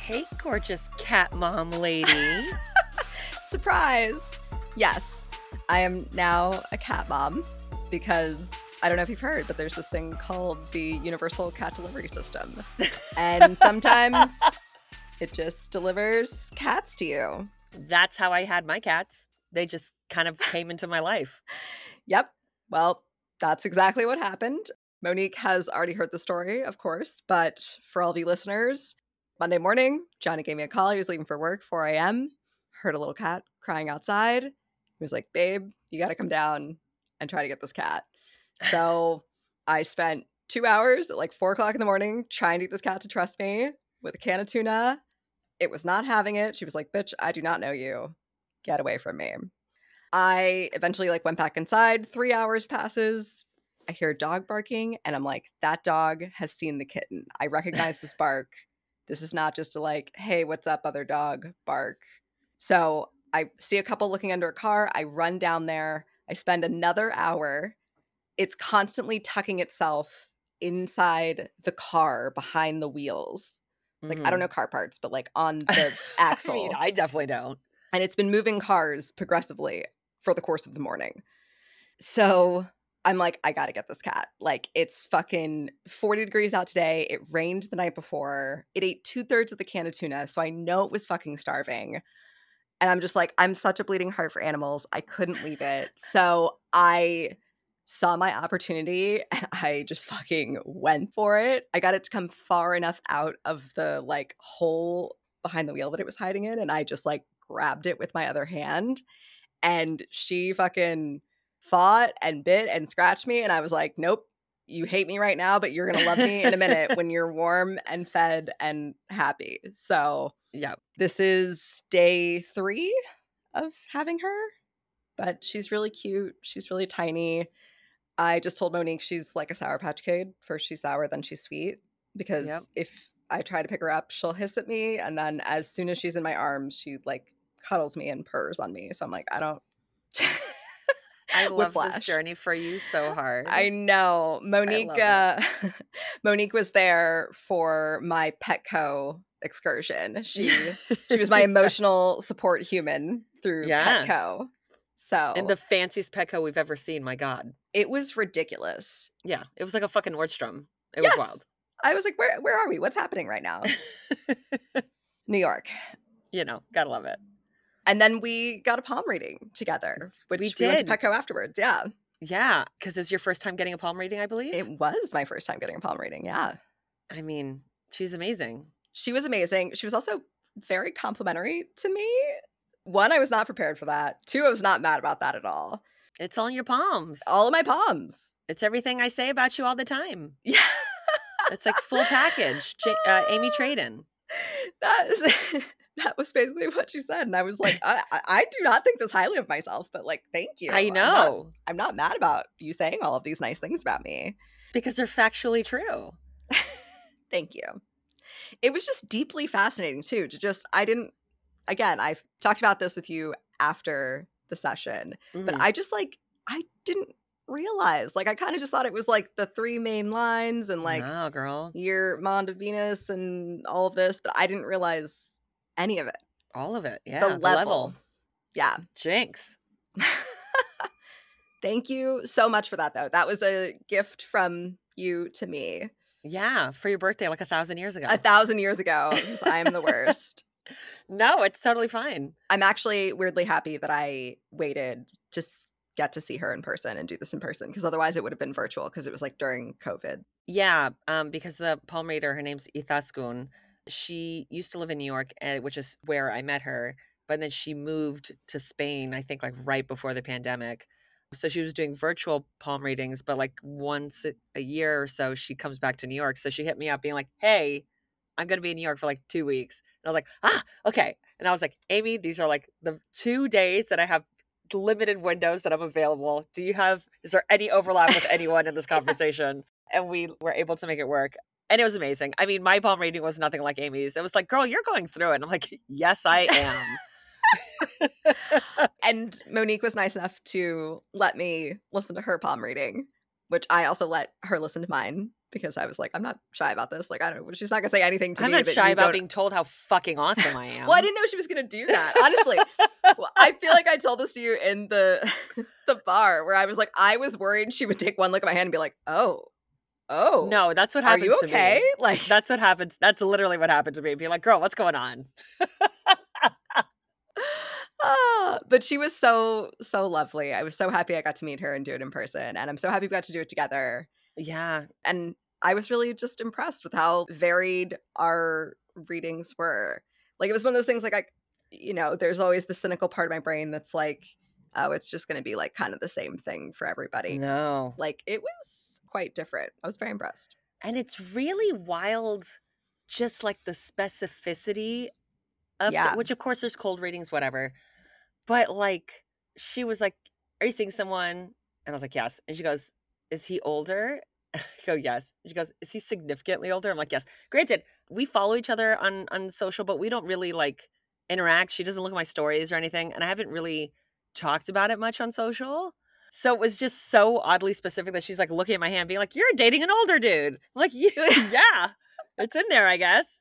Hey, gorgeous cat mom lady. Surprise! Yes, I am now a cat mom because I don't know if you've heard, but there's this thing called the Universal Cat Delivery System. And sometimes it just delivers cats to you. That's how I had my cats. They just kind of came into my life. Yep. Well, that's exactly what happened. Monique has already heard the story, of course, but for all of you listeners, Monday morning, Johnny gave me a call. He was leaving for work, 4 a.m. Heard a little cat crying outside. He was like, babe, you got to come down and try to get this cat. So I spent 2 hours at like 4 o'clock in the morning trying to get this cat to trust me with a can of tuna. It was not having it. She was like, bitch, I do not know you. Get away from me. I eventually went back inside. 3 hours passes. I hear a dog barking and I'm like, that dog has seen the kitten. I recognize this bark. This is not just a hey, what's up, other dog bark. So I see a couple looking under a car. I run down there. I spend another hour. It's constantly tucking itself inside the car behind the wheels. I don't know car parts, but on the axle. I mean, I definitely don't. And it's been moving cars progressively for the course of the morning. So I'm like, I gotta get this cat. It's fucking 40 degrees out today. It rained the night before. It ate 2/3 of the can of tuna, so I know it was fucking starving. And I'm just like, I'm such a bleeding heart for animals. I couldn't leave it. So I saw my opportunity and I just fucking went for it. I got it to come far enough out of the hole behind the wheel that it was hiding in, and I just grabbed it with my other hand. And she fucking fought and bit and scratched me. And I was like, nope, you hate me right now, but you're going to love me in a minute when you're warm and fed and happy. So yeah, this is day 3 of having her, but she's really cute. She's really tiny. I just told Monique she's like a Sour Patch Kid. First she's sour, then she's sweet. Because if I try to pick her up, she'll hiss at me. And then as soon as she's in my arms, she cuddles me and purrs on me. So I'm like, I don't. I love this journey for you so hard. I know. Monique Monique was there for my Petco excursion. She was my emotional support human through Petco. So in the fanciest Petco we've ever seen, my God. It was ridiculous. Yeah. It was like a fucking Nordstrom. It was wild. I was like, where are we? What's happening right now? New York. Gotta love it. And then we got a palm reading together, which we went to Petco afterwards. Yeah. Yeah. Because it's your first time getting a palm reading, I believe? It was my first time getting a palm reading. Yeah. I mean, she's amazing. She was amazing. She was also very complimentary to me. 1, I was not prepared for that. 2, I was not mad about that at all. It's all in your palms. All of my palms. It's everything I say about you all the time. Yeah. It's like full package. Amy Traden. That was basically what she said. And I was like, I do not think this highly of myself, but thank you. I know. I'm not mad about you saying all of these nice things about me. Because they're factually true. Thank you. It was just deeply fascinating too, I've talked about this with you after the session, but I just I didn't realize. I kind of just thought it was the 3 main lines and no, girl. your Mond of Venus and all of this, but I didn't realize any of it. All of it, yeah. The level. Yeah. Jinx. Thank you so much for that, though. That was a gift from you to me. Yeah, for your birthday 1,000 years ago. 1,000 years ago, because I am the worst. No, it's totally fine. I'm actually weirdly happy that I waited to get to see her in person and do this in person, because otherwise it would have been virtual, because it was during COVID. Yeah, because the palm reader, her name's Ithaskun. She used to live in New York, which is where I met her, but then she moved to Spain, I think right before the pandemic. So she was doing virtual palm readings, but once a year or so, she comes back to New York. So she hit me up being like, hey, I'm going to be in New York for 2 weeks. And I was like, okay. And I was like, Amy, these are the 2 days that I have limited windows that I'm available. Is there any overlap with anyone in this conversation? Yes. And we were able to make it work. And it was amazing. I mean, my palm reading was nothing like Amy's. It was like, girl, you're going through it. And I'm like, yes, I am. And Monique was nice enough to let me listen to her palm reading. which I also let her listen to mine because I was like, I'm not shy about this. Like, I don't, she's not gonna say anything to I'm me. not that shy you about don't- being told how fucking awesome I am. Well, I didn't know she was gonna do that. Honestly, well, I feel like I told this to you in the the bar where I was like, I was worried she would take one look at my hand and be like, oh, No, that's what are happens you to okay? me. Like, That's what happens. That's literally what happened to me. Be like, girl, what's going on? but she was so lovely. I was so happy I got to meet her and do it in person, and I'm so happy we got to do it together. Yeah. And I was really just impressed with how varied our readings were. Like, it was one of those things like, there's always the cynical part of my brain that's like, oh, it's just going to be like kind of the same thing for everybody. No. Like, it was quite different. I was very impressed. And it's really wild, just like the specificity of Yeah. which of course there's cold readings, whatever. But like, she was like, are you seeing someone? And I was like, yes. And she goes, is he older? And I go, yes. And she goes, is he significantly older? I'm like, yes. Granted, we follow each other on social, but we don't really like interact. She doesn't look at my stories or anything. And I haven't really talked about it much on social. So it was just so oddly specific that she's like looking at my hand being like, you're dating an older dude. I'm like, yeah, it's in there, I guess.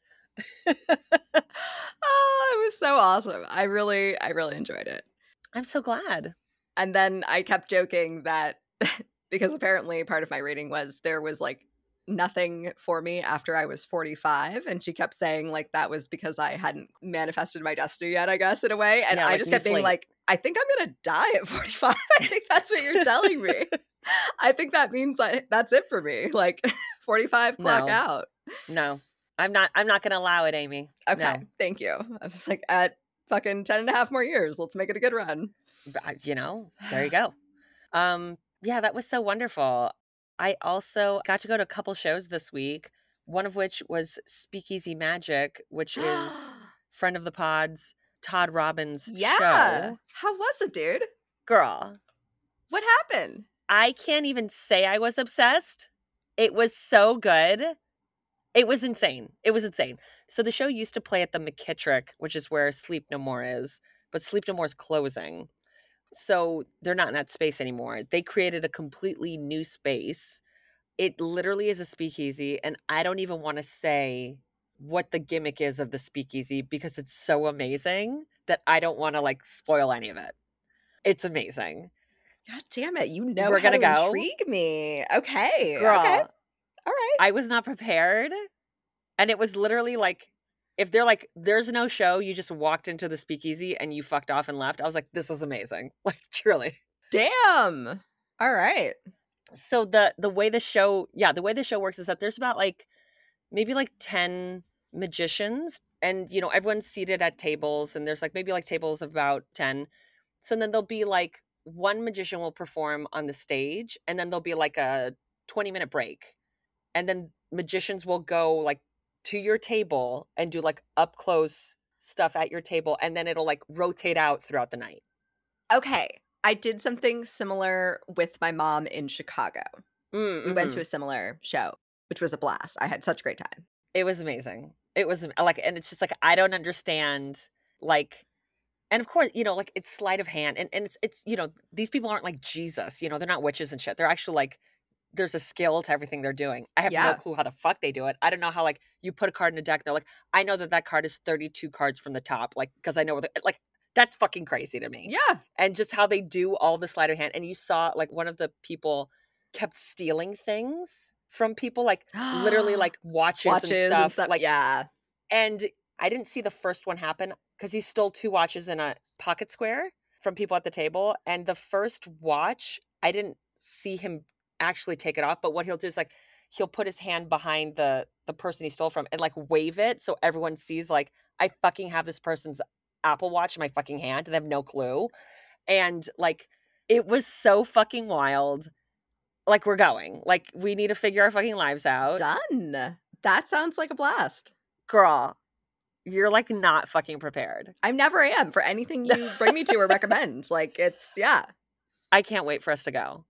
Oh, it was so awesome. I really enjoyed it. I'm so glad. And then I kept joking that because apparently part of my reading was there was like nothing for me after I was 45. And she kept saying like that was because I hadn't manifested my destiny yet, I guess, in a way. And Yeah, I like just kept being slate. like, I think I'm going to die at 45. I think that's what you're telling me. I think that means that's it for me. Like 45 clock No. out. No, I'm not going to allow it, Amy. Okay. No. Thank you. I was like, at fucking 10 and a half more years, let's make it a good run. But, there you go. Yeah, that was so wonderful. I also got to go to a couple shows this week, one of which was Speakeasy Magic, which is friend of the pod's Todd Robbins' show. How was it, dude? Girl, What happened? I can't even say I was obsessed. It was so good. It was insane. It was insane. So the show used to play at the McKittrick, which is where Sleep No More is, but Sleep No More is closing. So they're not in that space anymore. They created a completely new space. It literally is a speakeasy, and I don't even want to say what the gimmick is of the speakeasy because it's so amazing that I don't want to like spoil any of it. It's amazing. God damn it. You know We're how gonna to go. intrigue me. Okay. Girl, Okay. All right. I was not prepared. And it was literally like, if they're like, there's no show, you just walked into the speakeasy and you fucked off and left. I was like, this was amazing. Like, truly. Damn. All right. So the way the show works is that there's about like maybe like 10 magicians, and everyone's seated at tables, and there's like maybe like tables of about 10. So then there'll be like one magician will perform on the stage, and then there'll be like a 20-minute break. And then magicians will go like to your table and do like up close stuff at your table, and then it'll like rotate out throughout the night. Okay. I did something similar with my mom in Chicago. Mm-hmm. We went to a similar show, which was a blast. I had such a great time. It was amazing. It was like, and it's just like, I don't understand, like, and of course, like it's sleight of hand, and it's these people aren't like Jesus, they're not witches and shit. They're actually like, there's a skill to everything they're doing. I have no clue how the fuck they do it. I don't know how, like, you put a card in a deck, and they're like, I know that card is 32 cards from the top, like, because I know where like, that's fucking crazy to me. Yeah. And just how they do all the sleight of hand. And you saw, like, one of the people kept stealing things from people, like, literally, like, watches and stuff. Like, yeah. And I didn't see the first one happen because he stole 2 watches in a pocket square from people at the table. And the first watch, I didn't see him actually take it off, but what he'll do is like he'll put his hand behind the person he stole from and like wave it so everyone sees like, I fucking have this person's Apple Watch in my fucking hand and they have no clue. And like, it was so fucking wild. Like, we're going, like, we need to figure our fucking lives out. Done. That sounds like a blast. Girl, you're like not fucking prepared. I never am for anything you bring me to or recommend. Like, it's, yeah. I can't wait for us to go.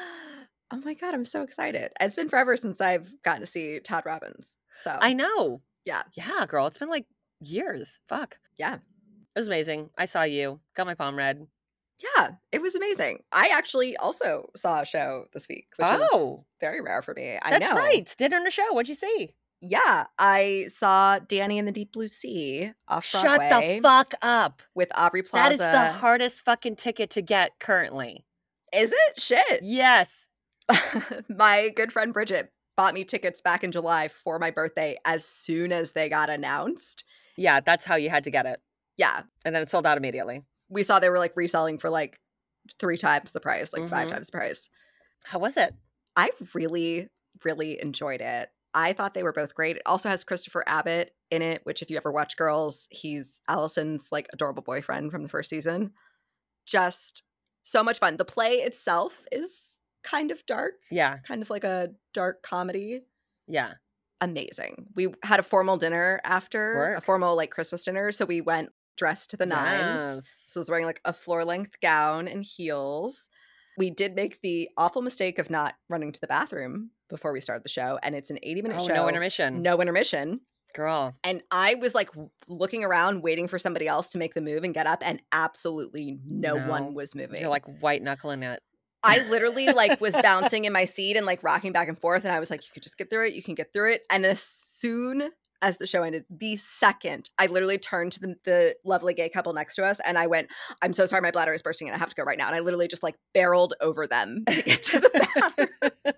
Oh my God, I'm so excited. It's been forever since I've gotten to see Todd Robbins. So I know. Yeah. Yeah, girl. It's been like years. Fuck. Yeah. It was amazing. I saw you. Got my palm read. Yeah, it was amazing. I actually also saw a show this week, which is Oh, very rare for me. I that's know. right. Dinner and a show. What'd you see? Yeah, I saw Danny and the Deep Blue Sea off Shut the Broadway fuck up. with Aubrey That is the Plaza. hardest fucking ticket to get currently. Is it? Shit. Yes. My good friend Bridget bought me tickets back in July for my birthday as soon as they got announced. Yeah, that's how you had to get it. Yeah, And then it sold out immediately. we saw they were like reselling for like 3 times the price, like 5 Mhm. times the price. How was it? I really, really enjoyed it. I thought they were both great. It also has Christopher Abbott in it, which if you ever watch Girls, he's Allison's like adorable boyfriend from the first season. Just so much fun. The play itself is kind of dark, Yeah. kind of like a dark comedy. Yeah. Amazing. We had a formal dinner after, a Work. formal like Christmas dinner. So we went dressed to the nines. Yes. So I was wearing like a floor length gown and heels. We did make the awful mistake of not running to the bathroom before we started the show. And it's an 80-minute show. No intermission. No intermission. Girl. And I was like looking around, waiting for somebody else to make the move and get up. And absolutely no one was moving. You're like white knuckling it. I literally like was bouncing in my seat and like rocking back and forth. And I was like, you could just get through it. You can get through it. And as soon as the show ended, the second, I literally turned to the lovely gay couple next to us and I went, I'm so sorry, my bladder is bursting and I have to go right now. And I literally just like barreled over them to get to the bathroom.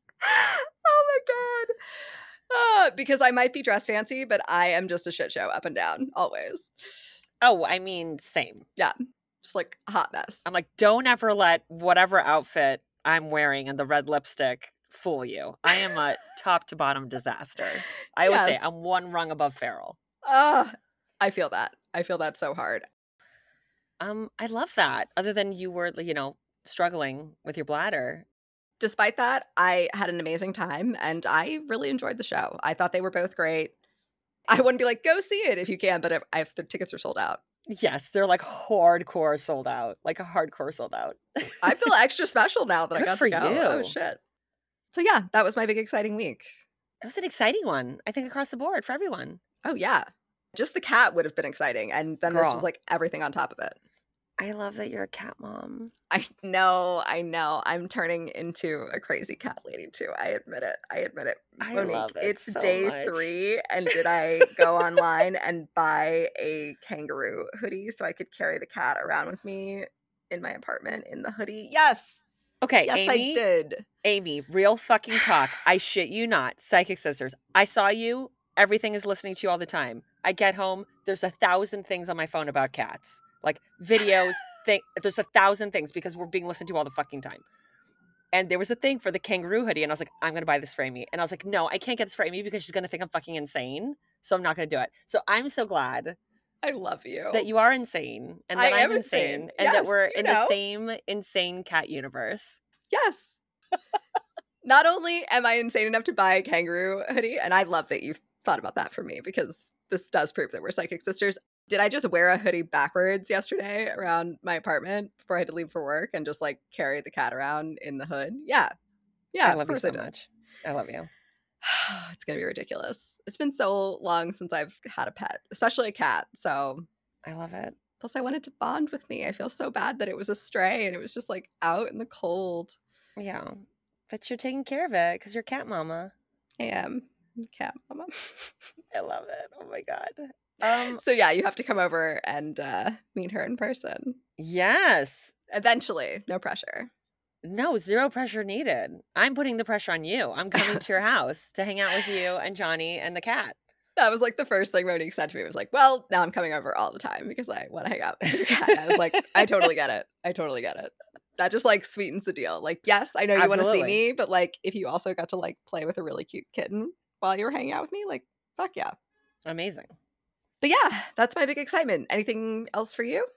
Oh my God. Because I might be dressed fancy, but I am just a shit show up and down, always. Oh, I mean, same. Yeah. Just like a hot mess. I'm like, don't ever let whatever outfit I'm wearing and the red lipstick fool you. I am a top to bottom disaster. I always say Yes. I'm one rung above feral. I feel that. I feel that so hard. I love that. Other than you were, struggling with your bladder. Despite that, I had an amazing time and I really enjoyed the show. I thought they were both great. I wouldn't be like, go see it if you can, but if the tickets are sold out. Yes, they're like hardcore sold out. Like a hardcore sold out. I feel extra special now that I Good got for to go. you. Oh, shit. So yeah, that was my big exciting week. It was an exciting one, I think, across the board for everyone. Oh, yeah. Just the cat would have been exciting. And then this was Girl. like everything on top of it. I love that you're a cat mom. I know. I'm turning into a crazy cat lady too. I admit it. I Monique, love it it's so day much. 3, and did I go online and buy a kangaroo hoodie so I could carry the cat around with me in my apartment in the hoodie? Yes. Okay, Yes, Amy. I did. Amy, real fucking talk. I shit you not. Psychic Sisters. I saw you. Everything is listening to you all the time. I get home. There's 1,000 things on my phone about cats. Like videos. There's 1,000 things because we're being listened to all the fucking time. And there was a thing for the kangaroo hoodie. And I was like, I'm going to buy this for Amy. And I was like, no, I can't get this for Amy because she's going to think I'm fucking insane. So I'm not going to do it. So I'm so glad I love you. that you are insane. And that I I'm am insane. insane. And that Yes, we're you in know. the same insane cat universe. Yes. Not only am I insane enough to buy a kangaroo hoodie, and I love that you've thought about that for me because this does prove that we're psychic sisters. Did I just wear a hoodie backwards yesterday around my apartment before I had to leave for work and just like carry the cat around in the hood? Yeah. Yeah, I of love you course so I did. much. I love you. It's going to be ridiculous. It's been so long since I've had a pet, especially a cat. So, I love it. plus I wanted to bond with me. I feel so bad that it was a stray and it was just like out in the cold. Yeah. But you're taking care of it because you're cat mama. I am cat mama. I love it. Oh my God. So yeah, you have to come over and meet her in person. Yes. Eventually. No pressure. No, zero pressure needed. I'm putting the pressure on you. I'm coming to your house to hang out with you and Johnny and the cat. That was like the first thing Monique said to me. It was like, well, now I'm coming over all the time because I want to hang out with your cat. I was like, I totally get it. That just like sweetens the deal. Like, yes, I know you want to see Absolutely. me, but like if you also got to like play with a really cute kitten while you were hanging out with me, like, fuck yeah. Amazing. But yeah, that's my big excitement. Anything else for you?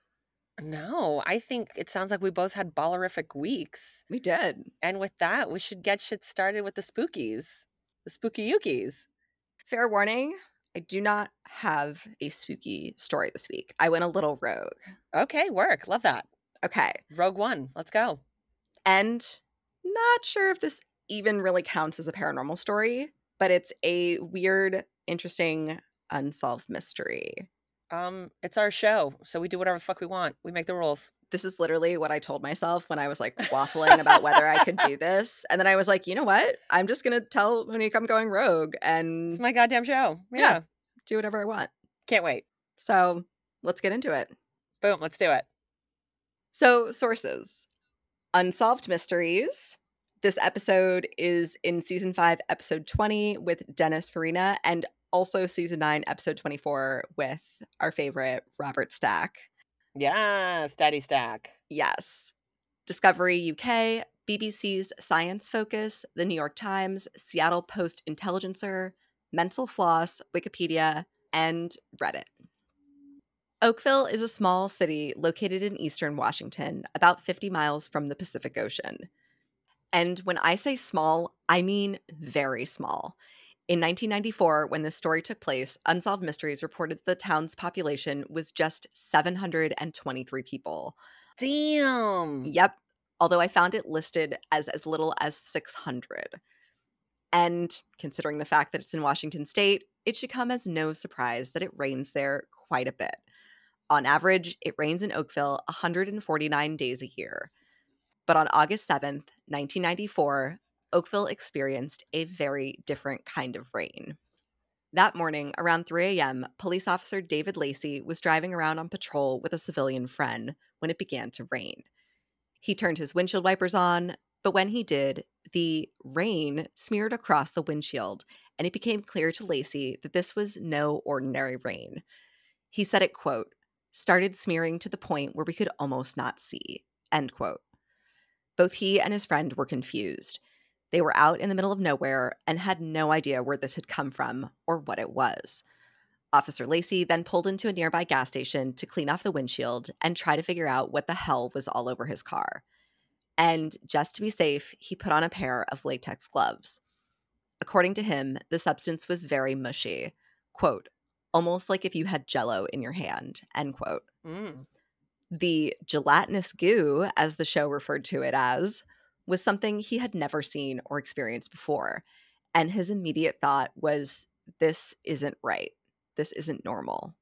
No, I think it sounds like we both had ballerific weeks. We did. And with that, we should get shit started with the spookies. The spooky yukies. Fair warning, I do not have a spooky story this week. I went a little rogue. Okay, work. Love that. Okay. Rogue One. Let's go. And not sure if this even really counts as a paranormal story, but it's a weird, interesting, unsolved mystery. It's our show, so we do whatever the fuck we want. We make the rules. This is literally what I told myself when I was, like, waffling about whether I could do this, and then I was like, "You know what? I'm just gonna tell Monique I'm going rogue It's and, my goddamn show. yeah, Yeah. do whatever I want." Can't wait. So, let's get into it. Boom, let's do it. So, sources. Unsolved Mysteries. This episode is in season 5, episode 20 with Dennis Farina, and also season 9, episode 24 with our favorite Robert Stack. Yes, Daddy Stack. Yes. Discovery UK, BBC's Science Focus, The New York Times, Seattle Post Intelligencer, Mental Floss, Wikipedia, and Reddit. Oakville is a small city located in eastern Washington, about 50 miles from the Pacific Ocean. And when I say small, I mean very small. In 1994, when this story took place, Unsolved Mysteries reported that the town's population was just 723 people. Damn. Yep, although I found it listed as little as 600. And considering the fact that it's in Washington state, it should come as no surprise that it rains there quite a bit. On average, it rains in Oakville 149 days a year. But on August 7th, 1994, Oakville experienced a very different kind of rain. That morning, around 3 a.m., police officer David Lacey was driving around on patrol with a civilian friend when it began to rain. He turned his windshield wipers on, but when he did, the rain smeared across the windshield, and it became clear to Lacey that this was no ordinary rain. He said it, quote, started smearing to the point where we could almost not see, end quote. Both he and his friend were confused. They were out in the middle of nowhere and had no idea where this had come from or what it was. Officer Lacey then pulled into a nearby gas station to clean off the windshield and try to figure out what the hell was all over his car. And just to be safe, he put on a pair of latex gloves. According to him, the substance was very mushy. Quote, almost like if you had Jell-O in your hand, end quote. Mm. The gelatinous goo, as the show referred to it as, was something he had never seen or experienced before. And his immediate thought was, this isn't right. This isn't normal.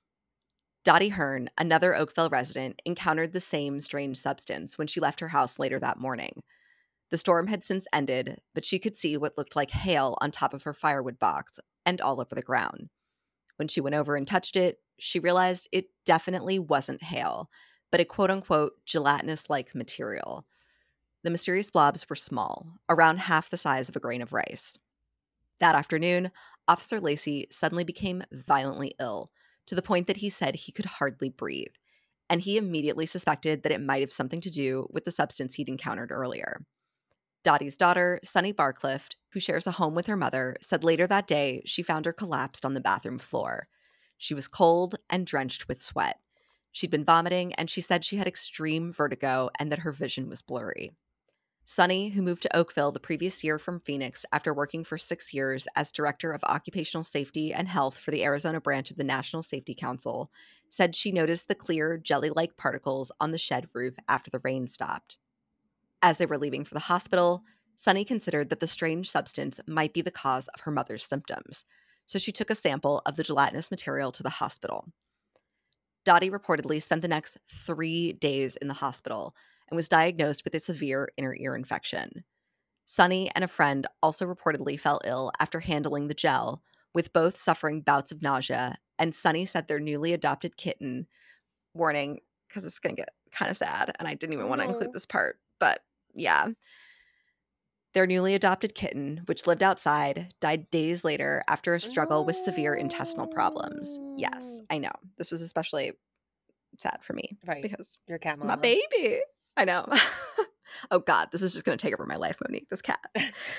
Dottie Hearn, another Oakville resident, encountered the same strange substance when she left her house later that morning. The storm had since ended, but she could see what looked like hail on top of her firewood box and all over the ground. When she went over and touched it, she realized it definitely wasn't hail, but a quote-unquote gelatinous-like material. The mysterious blobs were small, around half the size of a grain of rice. That afternoon, Officer Lacey suddenly became violently ill, to the point that he said he could hardly breathe, and he immediately suspected that it might have something to do with the substance he'd encountered earlier. Dottie's daughter, Sunny Barclift, who shares a home with her mother, said later that day she found her collapsed on the bathroom floor. She was cold and drenched with sweat. She'd been vomiting, and she said she had extreme vertigo and that her vision was blurry. Sunny, who moved to Oakville the previous year from Phoenix after working for 6 years as Director of Occupational Safety and Health for the Arizona branch of the National Safety Council, said she noticed the clear, jelly-like particles on the shed roof after the rain stopped. As they were leaving for the hospital, Sunny considered that the strange substance might be the cause of her mother's symptoms, so she took a sample of the gelatinous material to the hospital. Dottie reportedly spent the next 3 days in the hospital and was diagnosed with a severe inner ear infection. Sunny and a friend also reportedly fell ill after handling the gel, with both suffering bouts of nausea, and Sunny said their newly adopted kitten, warning, because it's going to get kind of sad, and I didn't even want to include this part, but yeah. Their newly adopted kitten, which lived outside, died days later after a struggle with severe intestinal problems. Yes, I know. This was especially sad for me. Right. Because your cat my mama. baby. I know. Oh God, this is just going to take over my life, Monique, this cat.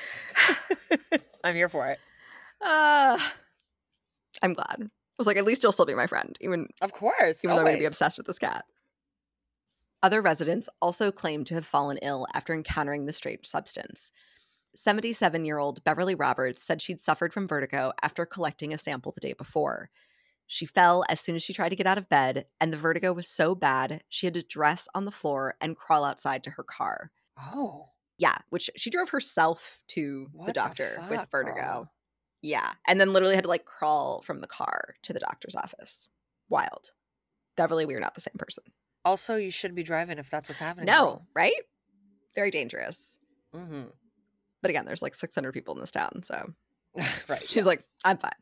I'm here for it. I'm glad. I was like, at least you'll still be my friend, even Of course. though I'm going to be always. obsessed with this cat. Other residents also claimed to have fallen ill after encountering the strange substance. 77-year-old Beverly Roberts said she'd suffered from vertigo after collecting a sample the day before. She fell as soon as she tried to get out of bed, and the vertigo was so bad she had to dress on the floor and crawl outside to her car. Oh. Yeah, which she drove herself to What the doctor with fuck, vertigo. girl? Yeah, and then literally had to like crawl from the car to the doctor's office. Wild. Beverly, we are not the same person. Also, you shouldn't be driving if that's what's happening. No, girl. right? Very dangerous. Mm-hmm. But again, there's like 600 people in this town, so Right. she's like, I'm fine.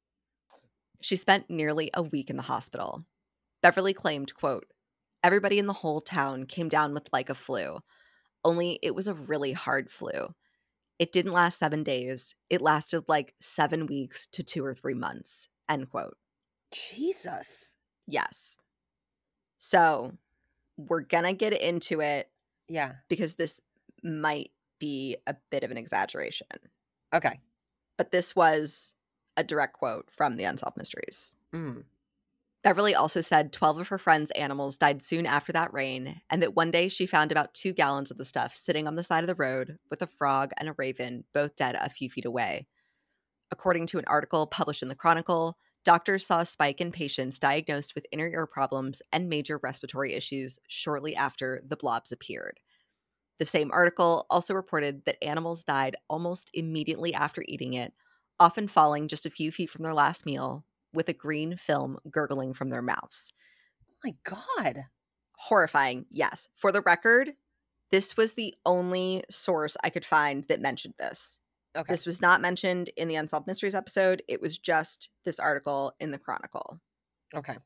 She spent nearly a week in the hospital. Beverly claimed, quote, everybody in the whole town came down with like a flu, only it was a really hard flu. It didn't last 7 days. It lasted like 7 weeks to 2 or 3 months, end quote. Jesus. Yes. So we're going to get into it. Yeah. Because this might be a bit of an exaggeration. Okay. But this was a direct quote from the Unsolved Mysteries. Mm. Beverly also said 12 of her friends' animals died soon after that rain, and that one day she found about 2 gallons of the stuff sitting on the side of the road with a frog and a raven, both dead a few feet away. According to an article published in the Chronicle, doctors saw a spike in patients diagnosed with inner ear problems and major respiratory issues shortly after the blobs appeared. The same article also reported that animals died almost immediately after eating it, often falling just a few feet from their last meal, with a green film gurgling from their mouths. Oh my God. Horrifying, yes. For the record, this was the only source I could find that mentioned this. Okay. This was not mentioned in the Unsolved Mysteries episode. It was just this article in the Chronicle. Okay.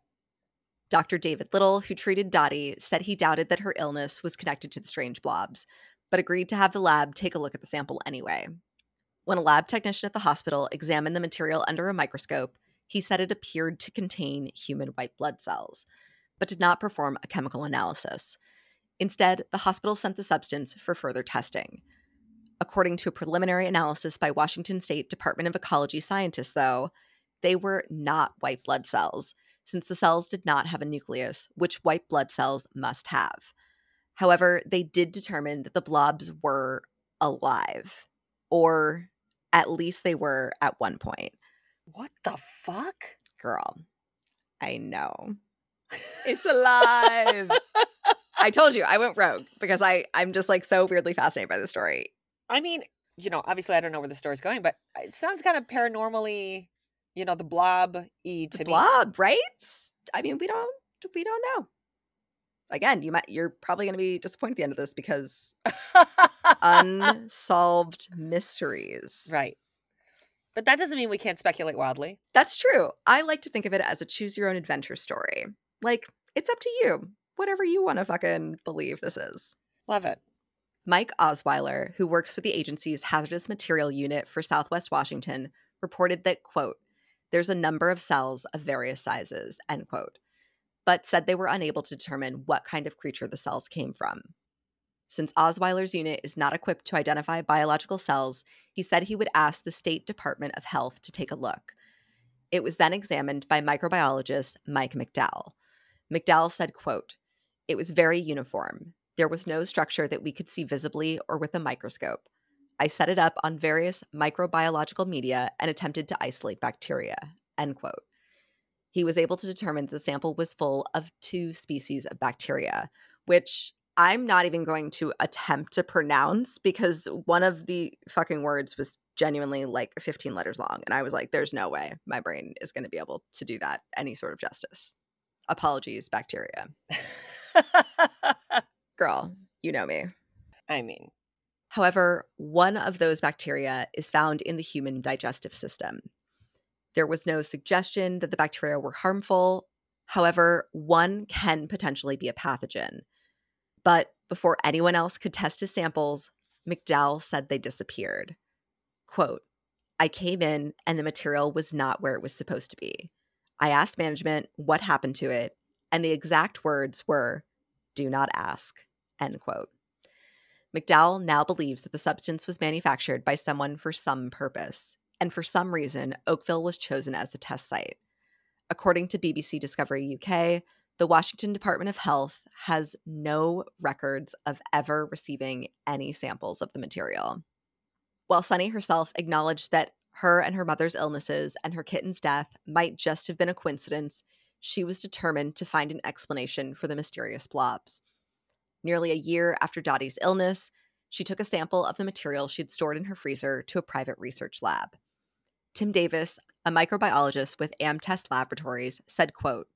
Dr. David Little, who treated Dottie, said he doubted that her illness was connected to the strange blobs, but agreed to have the lab take a look at the sample anyway. When a lab technician at the hospital examined the material under a microscope, he said it appeared to contain human white blood cells, but did not perform a chemical analysis. Instead, the hospital sent the substance for further testing. According to a preliminary analysis by Washington State Department of Ecology scientists, though, they were not white blood cells, since the cells did not have a nucleus, which white blood cells must have. However, they did determine that the blobs were alive, or at least they were at one point. What the fuck? Girl, I know. It's alive. I told you, I went rogue because I'm just like so weirdly fascinated by this story. I mean, obviously I don't know where the story's going, but it sounds kind of paranormally, the blob-y to The me. blob, right? I mean, we don't know. Again, you're probably going to be disappointed at the end of this because unsolved mysteries. Right. But that doesn't mean we can't speculate wildly. That's true. I like to think of it as a choose your own adventure story. Like, it's up to you. Whatever you want to fucking believe this is. Love it. Mike Osweiler, who works with the agency's hazardous material unit for Southwest Washington, reported that, quote, there's a number of cells of various sizes, end quote, but said they were unable to determine what kind of creature the cells came from. Since Osweiler's unit is not equipped to identify biological cells, he said he would ask the State Department of Health to take a look. It was then examined by microbiologist Mike McDowell. McDowell said, quote, it was very uniform. There was no structure that we could see visibly or with a microscope. I set it up on various microbiological media and attempted to isolate bacteria, end quote. He was able to determine that the sample was full of 2 species of bacteria, which I'm not even going to attempt to pronounce because one of the fucking words was genuinely like 15 letters long. And I was like, there's no way my brain is going to be able to do that any sort of justice. Apologies, bacteria. Girl, you know me. I mean. However, one of those bacteria is found in the human digestive system. There was no suggestion that the bacteria were harmful. However, one can potentially be a pathogen. But before anyone else could test his samples, McDowell said they disappeared. Quote, I came in and the material was not where it was supposed to be. I asked management what happened to it, and the exact words were, do not ask, end quote. McDowell now believes that the substance was manufactured by someone for some purpose, and for some reason, Oakville was chosen as the test site. According to BBC Discovery UK, the Washington Department of Health has no records of ever receiving any samples of the material. While Sunny herself acknowledged that her and her mother's illnesses and her kitten's death might just have been a coincidence, she was determined to find an explanation for the mysterious blobs. Nearly a year after Dottie's illness, she took a sample of the material she'd stored in her freezer to a private research lab. Tim Davis, a microbiologist with AmTest Laboratories, said, quote,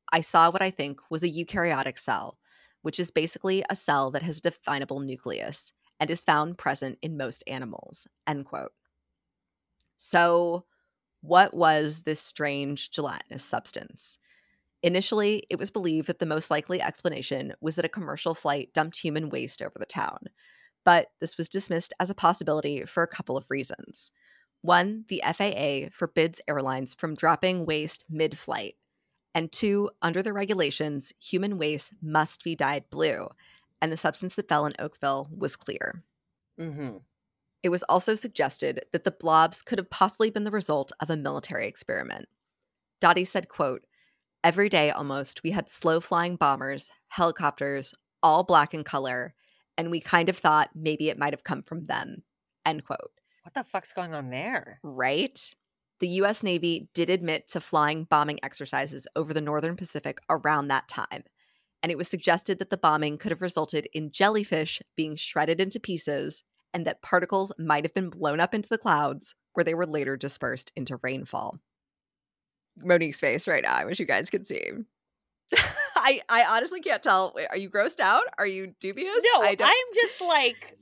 I saw what I think was a eukaryotic cell, which is basically a cell that has a definable nucleus and is found present in most animals, end quote. So, what was this strange gelatinous substance? Initially, it was believed that the most likely explanation was that a commercial flight dumped human waste over the town. But this was dismissed as a possibility for a couple of reasons. One, the FAA forbids airlines from dropping waste mid flight. And two, under the regulations, human waste must be dyed blue. And the substance that fell in Oakville was clear. Mm-hmm. It was also suggested that the blobs could have possibly been the result of a military experiment. Dottie said, quote, "Every day almost, we had slow-flying bombers, helicopters, all black in color, and we kind of thought maybe it might have come from them," end quote. What the fuck's going on there? Right? The U.S. Navy did admit to flying bombing exercises over the Northern Pacific around that time, and it was suggested that the bombing could have resulted in jellyfish being shredded into pieces and that particles might have been blown up into the clouds where they were later dispersed into rainfall. Monique's face right now, I wish you guys could see. I honestly can't tell. Wait, are you grossed out? Are you dubious? No, I'm just like,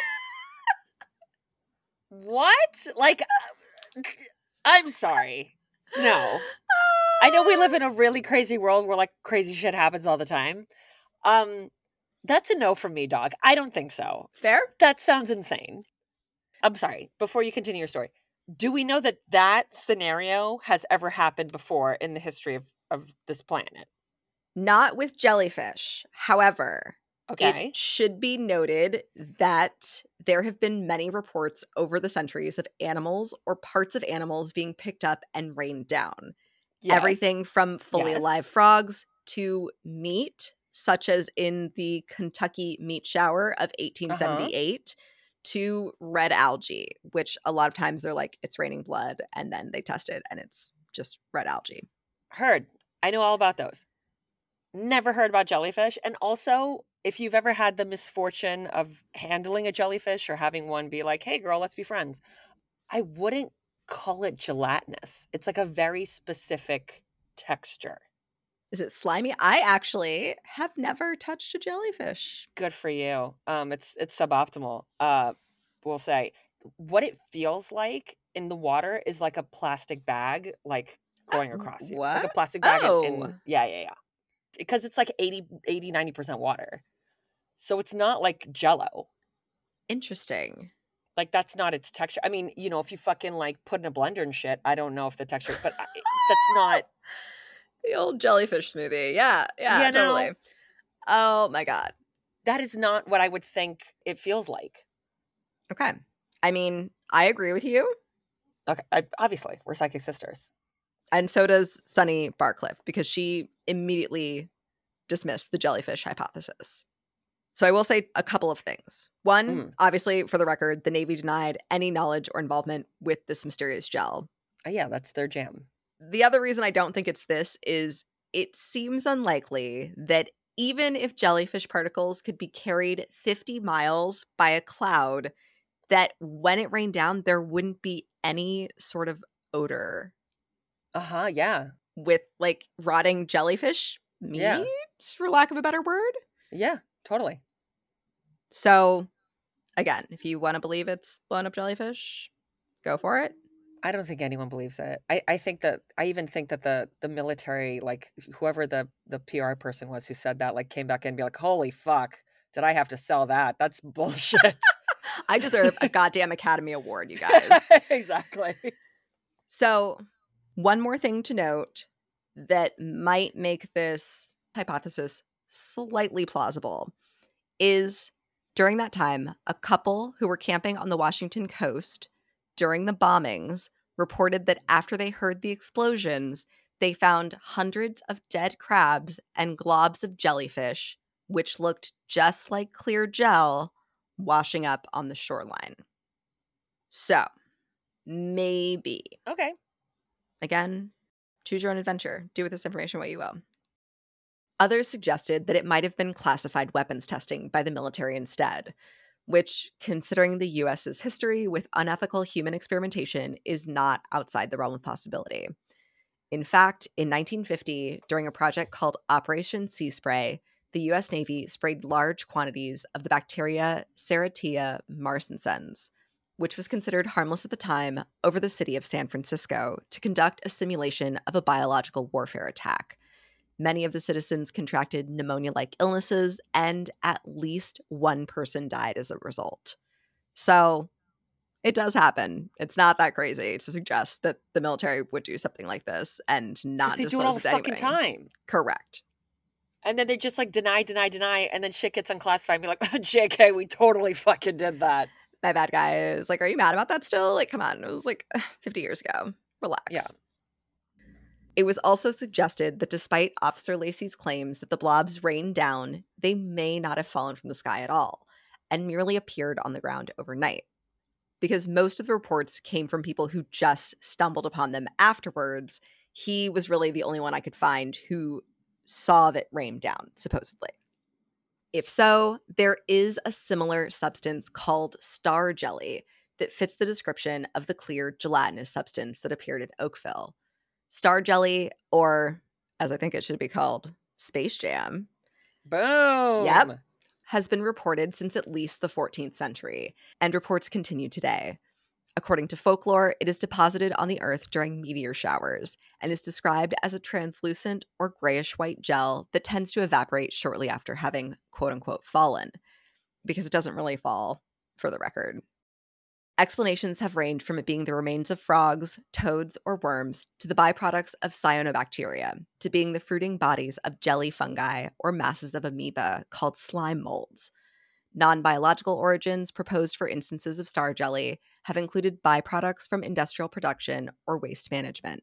what? Like, I'm sorry. No. I know we live in a really crazy world where like crazy shit happens all the time. That's a no from me, dog. I don't think so. Fair? That sounds insane. I'm sorry. Before you continue your story, do we know that that scenario has ever happened before in the history of this planet? Not with jellyfish. However, Okay. it should be noted that there have been many reports over the centuries of animals or parts of animals being picked up and rained down. Yes. Everything from fully Yes. alive frogs to meat, such as in the Kentucky meat shower of 1878, to red algae, which a lot of times they're like, it's raining blood, and then they test it and it's just red algae. Heard. I know all about those. Never heard about jellyfish. And also, if you've ever had the misfortune of handling a jellyfish or having one be like, hey, girl, let's be friends, I wouldn't call it gelatinous. It's like a very specific texture. Is it slimy? I actually have never touched a jellyfish. Good for you. It's suboptimal. We'll say what it feels like in the water is like a plastic bag, like going across you, like a What? plastic bag. Oh. Yeah. Because it's like 90% water. So it's not like Jell-O. Interesting. Like that's not its texture. I mean, you know, if you fucking like put in a blender and shit, I don't know if the texture, but that's not. The old jellyfish smoothie. Yeah, You know? totally. Oh my God. That is not what I would think it feels like. Okay. I mean, I agree with you. Okay. Obviously, we're psychic sisters. And so does Sunny Barcliffe, because she immediately dismissed the jellyfish hypothesis. So I will say a couple of things. One, obviously, for the record, the Navy denied any knowledge or involvement with this mysterious gel. Yeah, that's their jam. The other reason I don't think it's this is it seems unlikely that even if jellyfish particles could be carried 50 miles by a cloud, that when it rained down, there wouldn't be any sort of odor. Yeah. With like rotting jellyfish meat, for lack of a better word. Yeah, totally. So, again, if you want to believe it's blown up jellyfish, go for it. I don't think anyone believes it. I think that I even think that the military, like whoever the PR person was who said that, like came back in and be like, holy fuck, did I have to sell that? That's bullshit. I deserve a goddamn Academy Award, you guys. Exactly. So, one more thing to note that might make this hypothesis slightly plausible is during that time, a couple who were camping on the Washington coast during the bombings reported that after they heard the explosions, they found hundreds of dead crabs and globs of jellyfish, which looked just like clear gel, washing up on the shoreline. So, maybe. Okay. Again, choose your own adventure. Do with this information what you will. Others suggested that it might have been classified weapons testing by the military instead, which, considering the U.S.'s history with unethical human experimentation, is not outside the realm of possibility. In fact, in 1950, during a project called Operation Sea Spray, the U.S. Navy sprayed large quantities of the bacteria Serratia marcescens, which was considered harmless at the time, over the city of San Francisco to conduct a simulation of a biological warfare attack. Many of the citizens contracted pneumonia-like illnesses, and at least one person died as a result. So it does happen. It's not that crazy to suggest that the military would do something like this and Because not they do it all disclose the it to fucking anybody. time. Correct. And then they just like deny, and then shit gets unclassified and be like, JK, we totally fucking did that. My bad, guys. Like, are you mad about that still? Like, come on. It was like 50 years ago. Relax. Yeah. It was also suggested that despite Officer Lacey's claims that the blobs rained down, they may not have fallen from the sky at all and merely appeared on the ground overnight. Because most of the reports came from people who just stumbled upon them afterwards, he was really the only one I could find who saw that rain down, supposedly. If so, there is a similar substance called star jelly that fits the description of the clear gelatinous substance that appeared in Oakville. Star jelly, or as I think it should be called, Space Jam. Boom. Yep. Has been reported since at least the 14th century, and reports continue today. According to folklore, it is deposited on the earth during meteor showers and is described as a translucent or grayish-white gel that tends to evaporate shortly after having quote-unquote fallen, because it doesn't really fall, for the record. Explanations have ranged from it being the remains of frogs, toads, or worms to the byproducts of cyanobacteria, to being the fruiting bodies of jelly fungi or masses of amoeba called slime molds. Non-biological origins proposed for instances of star jelly have included byproducts from industrial production or waste management.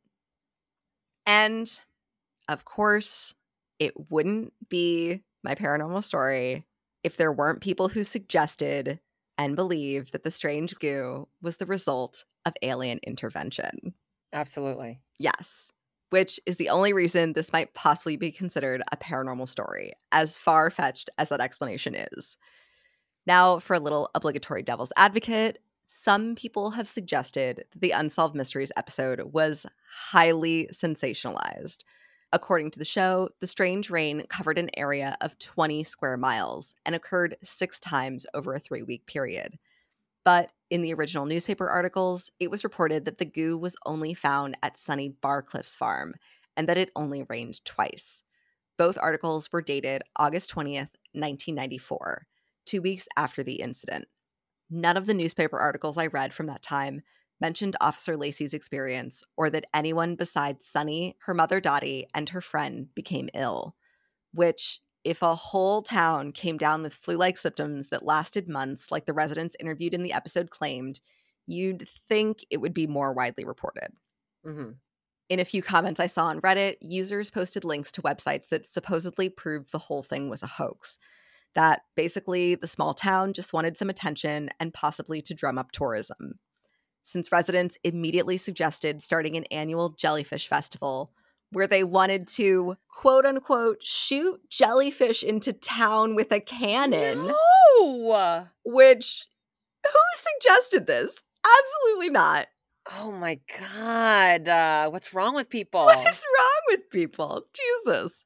And, of course, it wouldn't be my paranormal story if there weren't people who suggested and believed that the strange goo was the result of alien intervention. Absolutely. Yes. Which is the only reason this might possibly be considered a paranormal story, as far-fetched as that explanation is. Now, for a little obligatory devil's advocate, some people have suggested that the Unsolved Mysteries episode was highly sensationalized. According to the show, the strange rain covered an area of 20 square miles and occurred 6 times over a 3-week period. But in the original newspaper articles, it was reported that the goo was only found at Sonny Barcliff's farm and that it only rained twice. Both articles were dated August 20th, 1994, 2 weeks after the incident. None of the newspaper articles I read from that time mentioned Officer Lacey's experience or that anyone besides Sunny, her mother Dottie, and her friend became ill, which, if a whole town came down with flu-like symptoms that lasted months like the residents interviewed in the episode claimed, you'd think it would be more widely reported. Mm-hmm. In a few comments I saw on Reddit, users posted links to websites that supposedly proved the whole thing was a hoax. That basically the small town just wanted some attention and possibly to drum up tourism. Since residents immediately suggested starting an annual jellyfish festival where they wanted to, quote unquote, shoot jellyfish into town with a cannon. No! Which, who suggested this? Absolutely not. Oh my God. What's wrong with people? What is wrong with people? Jesus.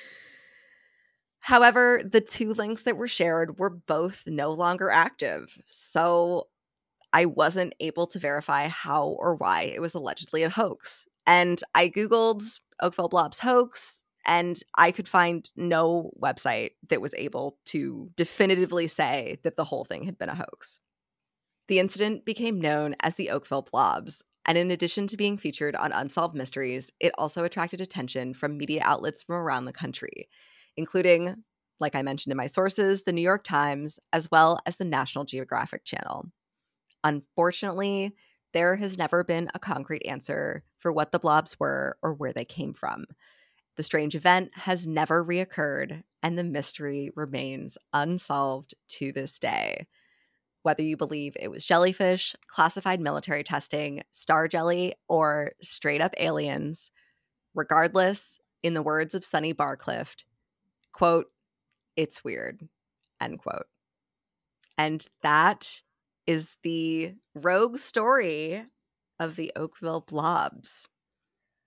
However, the 2 links that were shared were both no longer active, so I wasn't able to verify how or why it was allegedly a hoax. And I Googled Oakville Blobs hoax, and I could find no website that was able to definitively say that the whole thing had been a hoax. The incident became known as the Oakville Blobs, and in addition to being featured on Unsolved Mysteries, it also attracted attention from media outlets from around the country, including, like I mentioned in my sources, the New York Times, as well as the National Geographic Channel. Unfortunately, there has never been a concrete answer for what the blobs were or where they came from. The strange event has never reoccurred, and the mystery remains unsolved to this day. Whether you believe it was jellyfish, classified military testing, star jelly, or straight up aliens, regardless, in the words of Sonny Barcliff, quote, "It's weird," end quote. And that is the rogue story of the Oakville Blobs.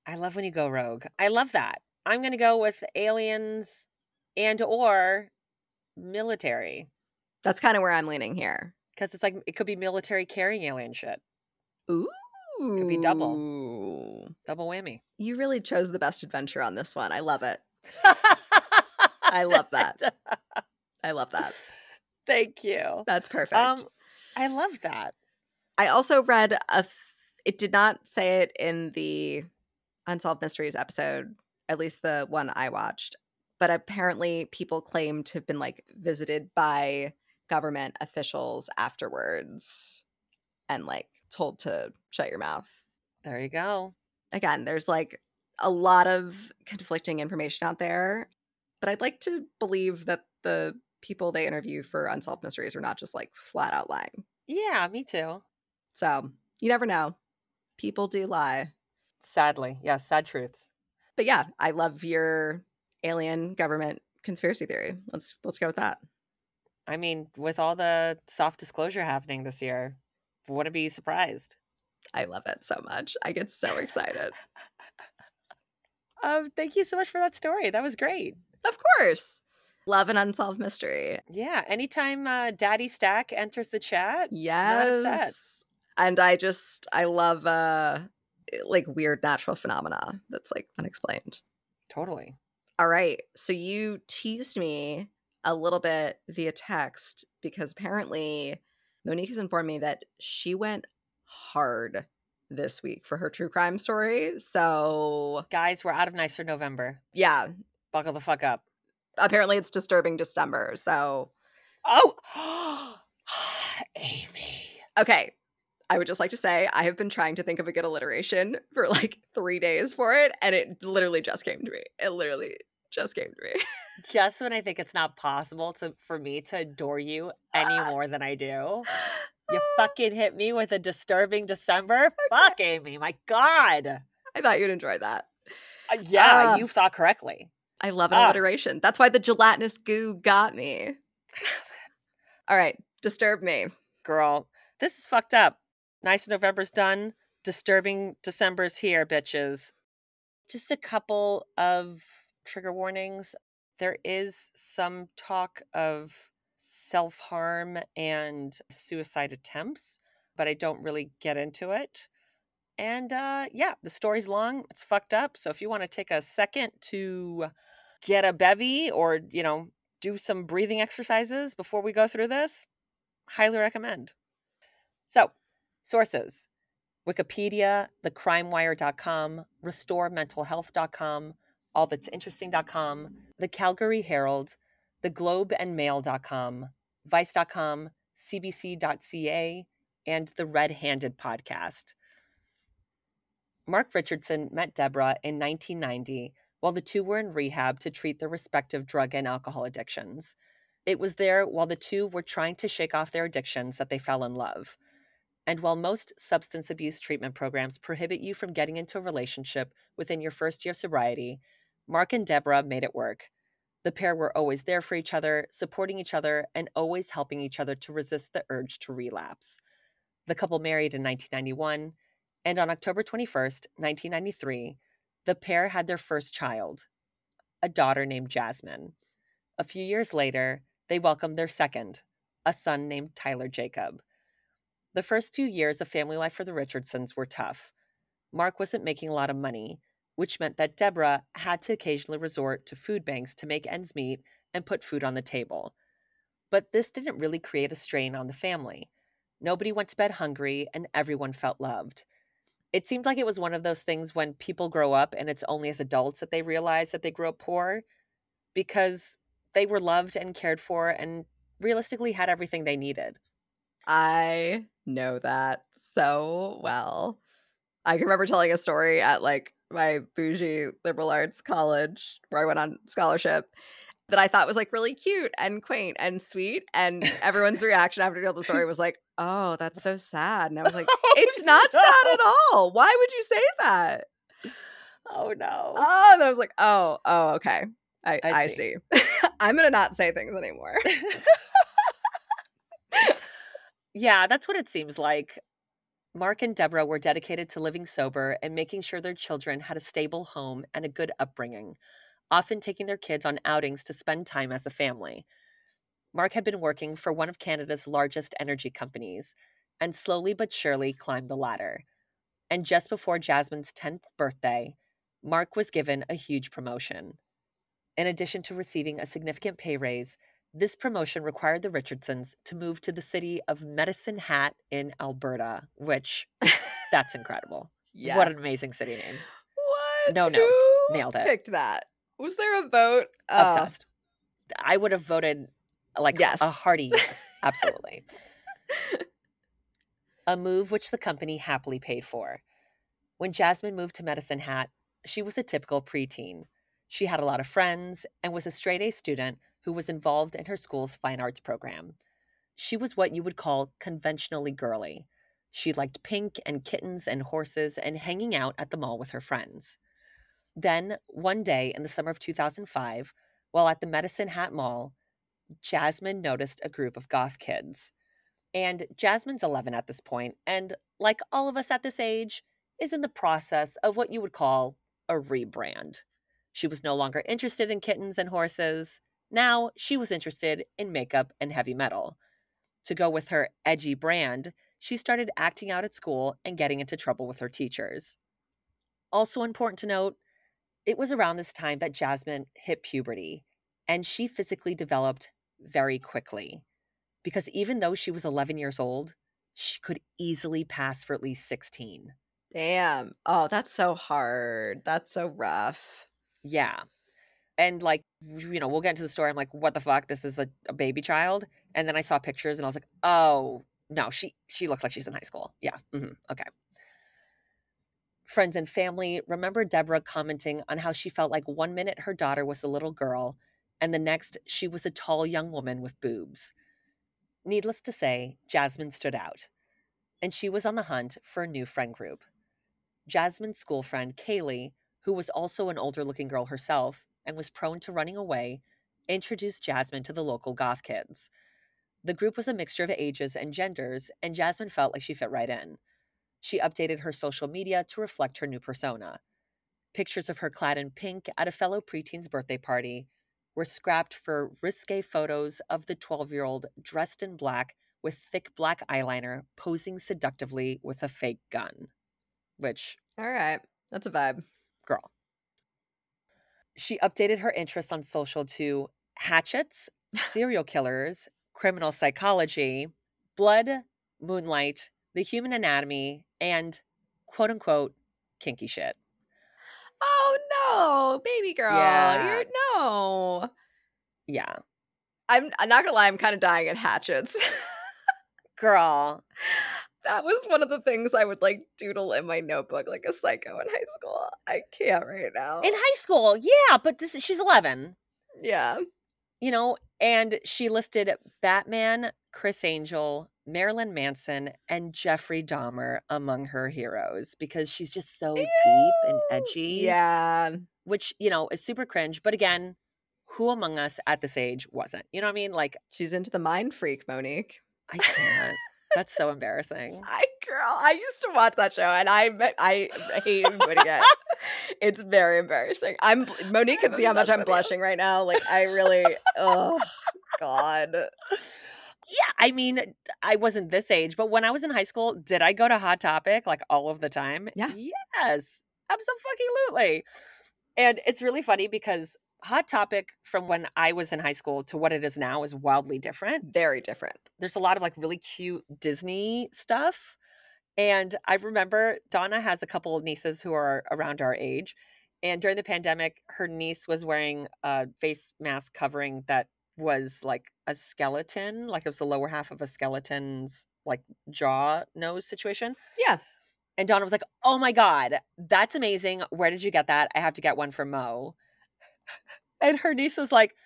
I love when you go rogue. I love that. I'm going to go with aliens and or military. That's kind of where I'm leaning here. Because it's like, it could be military carrying alien shit. Ooh. Could be double. Double whammy. You really chose the best adventure on this one. I love it. I love that. I love that. Thank you. That's perfect. I love that. I also read it did not say it in the Unsolved Mysteries episode, at least the one I watched, but apparently people claim to have been like visited by government officials afterwards and like told to shut your mouth. There you go. Again, there's like a lot of conflicting information out there, but I'd like to believe that the people they interview for Unsolved Mysteries are not just like flat out lying. Yeah, me too. So you never know. People do lie. Sadly. Yeah, sad truths. But yeah, I love your alien government conspiracy theory. Let's go with that. I mean, with all the soft disclosure happening this year, wouldn't be surprised. I love it so much. I get so excited. Thank you so much for that story. That was great. Of course. Love an unsolved mystery. Yeah. Anytime Daddy Stack enters the chat, yes. not upset. And I love like weird natural phenomena that's like unexplained. Totally. All right. So you teased me a little bit via text because apparently Monique has informed me that she went hard this week for her true crime story. So guys, we're out of Nicer November. Yeah. Buckle the fuck up. Apparently it's Disturbing December. So Amy. Okay. I would just like to say I have been trying to think of a good alliteration for like 3 days for it, and it literally just came to me. It literally just came to me. Just when I think it's not possible for me to adore you any more than I do, you fucking hit me with a Disturbing December. Okay. Fuck, Amy. My God. I thought you'd enjoy that. Yeah, you thought correctly. I love an alliteration. That's why the gelatinous goo got me. All right. Disturb me. Girl, this is fucked up. Nice November's done. Disturbing December's here, bitches. Just a couple of trigger warnings. There is some talk of self-harm and suicide attempts, but I don't really get into it. And yeah, the story's long. It's fucked up. So if you want to take a second to get a bevy or, do some breathing exercises before we go through this, highly recommend. So, sources: Wikipedia, thecrimewire.com, restorementalhealth.com, allthat'sinteresting.com, the Calgary Herald, theglobeandmail.com, vice.com, cbc.ca, and the Red Handed podcast. Mark Richardson met Deborah in 1990 while the two were in rehab to treat their respective drug and alcohol addictions. It was there while the two were trying to shake off their addictions that they fell in love. And while most substance abuse treatment programs prohibit you from getting into a relationship within your first year of sobriety, Mark and Deborah made it work. The pair were always there for each other, supporting each other, and always helping each other to resist the urge to relapse. The couple married in 1991, and on October 21st, 1993, the pair had their first child, a daughter named Jasmine. A few years later, they welcomed their second, a son named Tyler Jacob. The first few years of family life for the Richardsons were tough. Mark wasn't making a lot of money, which meant that Deborah had to occasionally resort to food banks to make ends meet and put food on the table. But this didn't really create a strain on the family. Nobody went to bed hungry, and everyone felt loved. It seemed like it was one of those things when people grow up and it's only as adults that they realize that they grew up poor, because they were loved and cared for and realistically had everything they needed. I know that so well. I can remember telling a story at like my bougie liberal arts college where I went on scholarship that I thought was like really cute and quaint and sweet. And everyone's reaction after I told the story was like, "Oh, that's so sad." And I was like, "It's not sad at all. Why would you say that?" Oh no. Oh, and then I was like, oh, okay. I see. I'm gonna not say things anymore. Yeah, that's what it seems like. Mark and Deborah were dedicated to living sober and making sure their children had a stable home and a good upbringing, often taking their kids on outings to spend time as a family. Mark had been working for one of Canada's largest energy companies and slowly but surely climbed the ladder. And just before Jasmine's 10th birthday, Mark was given a huge promotion. In addition to receiving a significant pay raise, this promotion required the Richardsons to move to the city of Medicine Hat in Alberta, which, that's incredible. Yes. What an amazing city name. What? No notes. Who Nailed it. picked that? Was there a vote? Obsessed. I would have voted like Yes. a hearty yes. Absolutely. A move which the company happily paid for. When Jasmine moved to Medicine Hat, she was a typical preteen. She had a lot of friends and was a straight-A student who was involved in her school's fine arts program. She was what you would call conventionally girly. She liked pink and kittens and horses and hanging out at the mall with her friends. Then, one day in the summer of 2005, while at the Medicine Hat Mall, Jasmine noticed a group of goth kids. And Jasmine's 11 at this point, and like all of us at this age, is in the process of what you would call a rebrand. She was no longer interested in kittens and horses. Now she was interested in makeup and heavy metal. To go with her edgy brand, she started acting out at school and getting into trouble with her teachers. Also important to note, it was around this time that Jasmine hit puberty, and she physically developed very quickly. Because even though she was 11 years old, she could easily pass for at least 16. Damn. Oh, that's so hard. That's so rough. Yeah. And like, we'll get into the story. I'm like, what the fuck? This is a baby child. And then I saw pictures and I was like, oh, no, she looks like she's in high school. Yeah. Okay. Friends and family remember Deborah commenting on how she felt like 1 minute her daughter was a little girl and the next she was a tall young woman with boobs. Needless to say, Jasmine stood out, and she was on the hunt for a new friend group. Jasmine's school friend, Kaylee, who was also an older-looking girl herself and was prone to running away, introduced Jasmine to the local goth kids. The group was a mixture of ages and genders, and Jasmine felt like she fit right in. She updated her social media to reflect her new persona. Pictures of her clad in pink at a fellow preteen's birthday party were scrapped for risque photos of the 12-year-old dressed in black with thick black eyeliner posing seductively with a fake gun. Which, all right, that's a vibe. Girl. She updated her interests on social to hatchets, serial killers, criminal psychology, blood, moonlight, the human anatomy, and quote-unquote kinky shit. Oh no, baby girl. Yeah. No. Yeah. I'm not gonna lie, I'm kind of dying at hatchets. Girl. That was one of the things I would like doodle in my notebook like a psycho in high school. I can't right now. In high school, yeah, but she's 11. Yeah. And she listed Batman, Chris Angel, Marilyn Manson, and Jeffrey Dahmer among her heroes because she's just so deep and edgy. Yeah. Which, is super cringe. But again, who among us at this age wasn't? You know what I mean? Like, she's into the Mind Freak, Monique. I can't. That's so embarrassing. I used to watch that show and I hated putting it. It's very embarrassing. Monique can see how much I'm blushing right now. Like I really, oh God. Yeah, I mean, I wasn't this age, but when I was in high school, did I go to Hot Topic like all of the time? Yeah. Yes, absolutely. And it's really funny because Hot Topic from when I was in high school to what it is now is wildly different. Very different. There's a lot of like really cute Disney stuff. And I remember Donna has a couple of nieces who are around our age. And during the pandemic, her niece was wearing a face mask covering that was like a skeleton, like it was the lower half of a skeleton's like jaw nose situation. Yeah. And Donna was like, oh my God, that's amazing. Where did you get that? I have to get one for Mo. And her niece was like,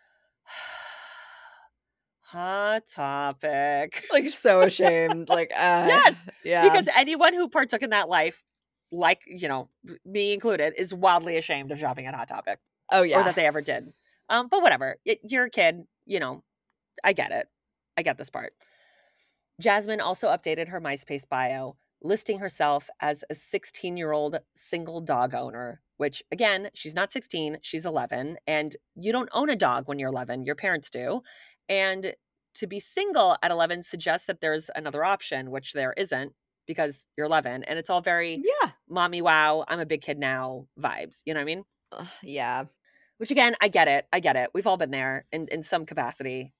Hot Topic. Like so ashamed. Like, yes. Yeah. Because anyone who partook in that life, like, me included, is wildly ashamed of shopping at Hot Topic. Oh, yeah. Or that they ever did. But whatever. You're a kid, I get it. I get this part. Jasmine also updated her MySpace bio, listing herself as a 16-year-old single dog owner, which again, she's not 16, she's 11. And you don't own a dog when you're 11, your parents do. And to be single at 11 suggests that there's another option, which there isn't because you're 11. And it's all very Yeah. mommy wow, I'm a big kid now vibes. You know what I mean? Yeah. Which again, I get it. I get it. We've all been there in some capacity.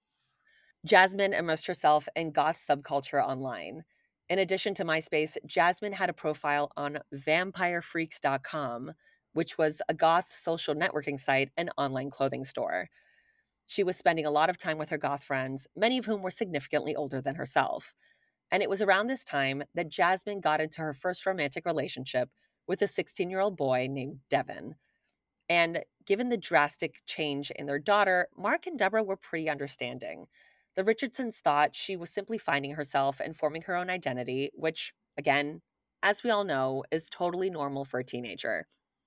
Jasmine immersed herself in goth subculture online. In addition to MySpace, Jasmine had a profile on vampirefreaks.com, which was a goth social networking site and online clothing store. She was spending a lot of time with her goth friends, many of whom were significantly older than herself. And it was around this time that Jasmine got into her first romantic relationship with a 16-year-old boy named Devin. And given the drastic change in their daughter, Mark and Deborah were pretty understanding. The Richardsons thought she was simply finding herself and forming her own identity, which, again, as we all know, is totally normal for a teenager.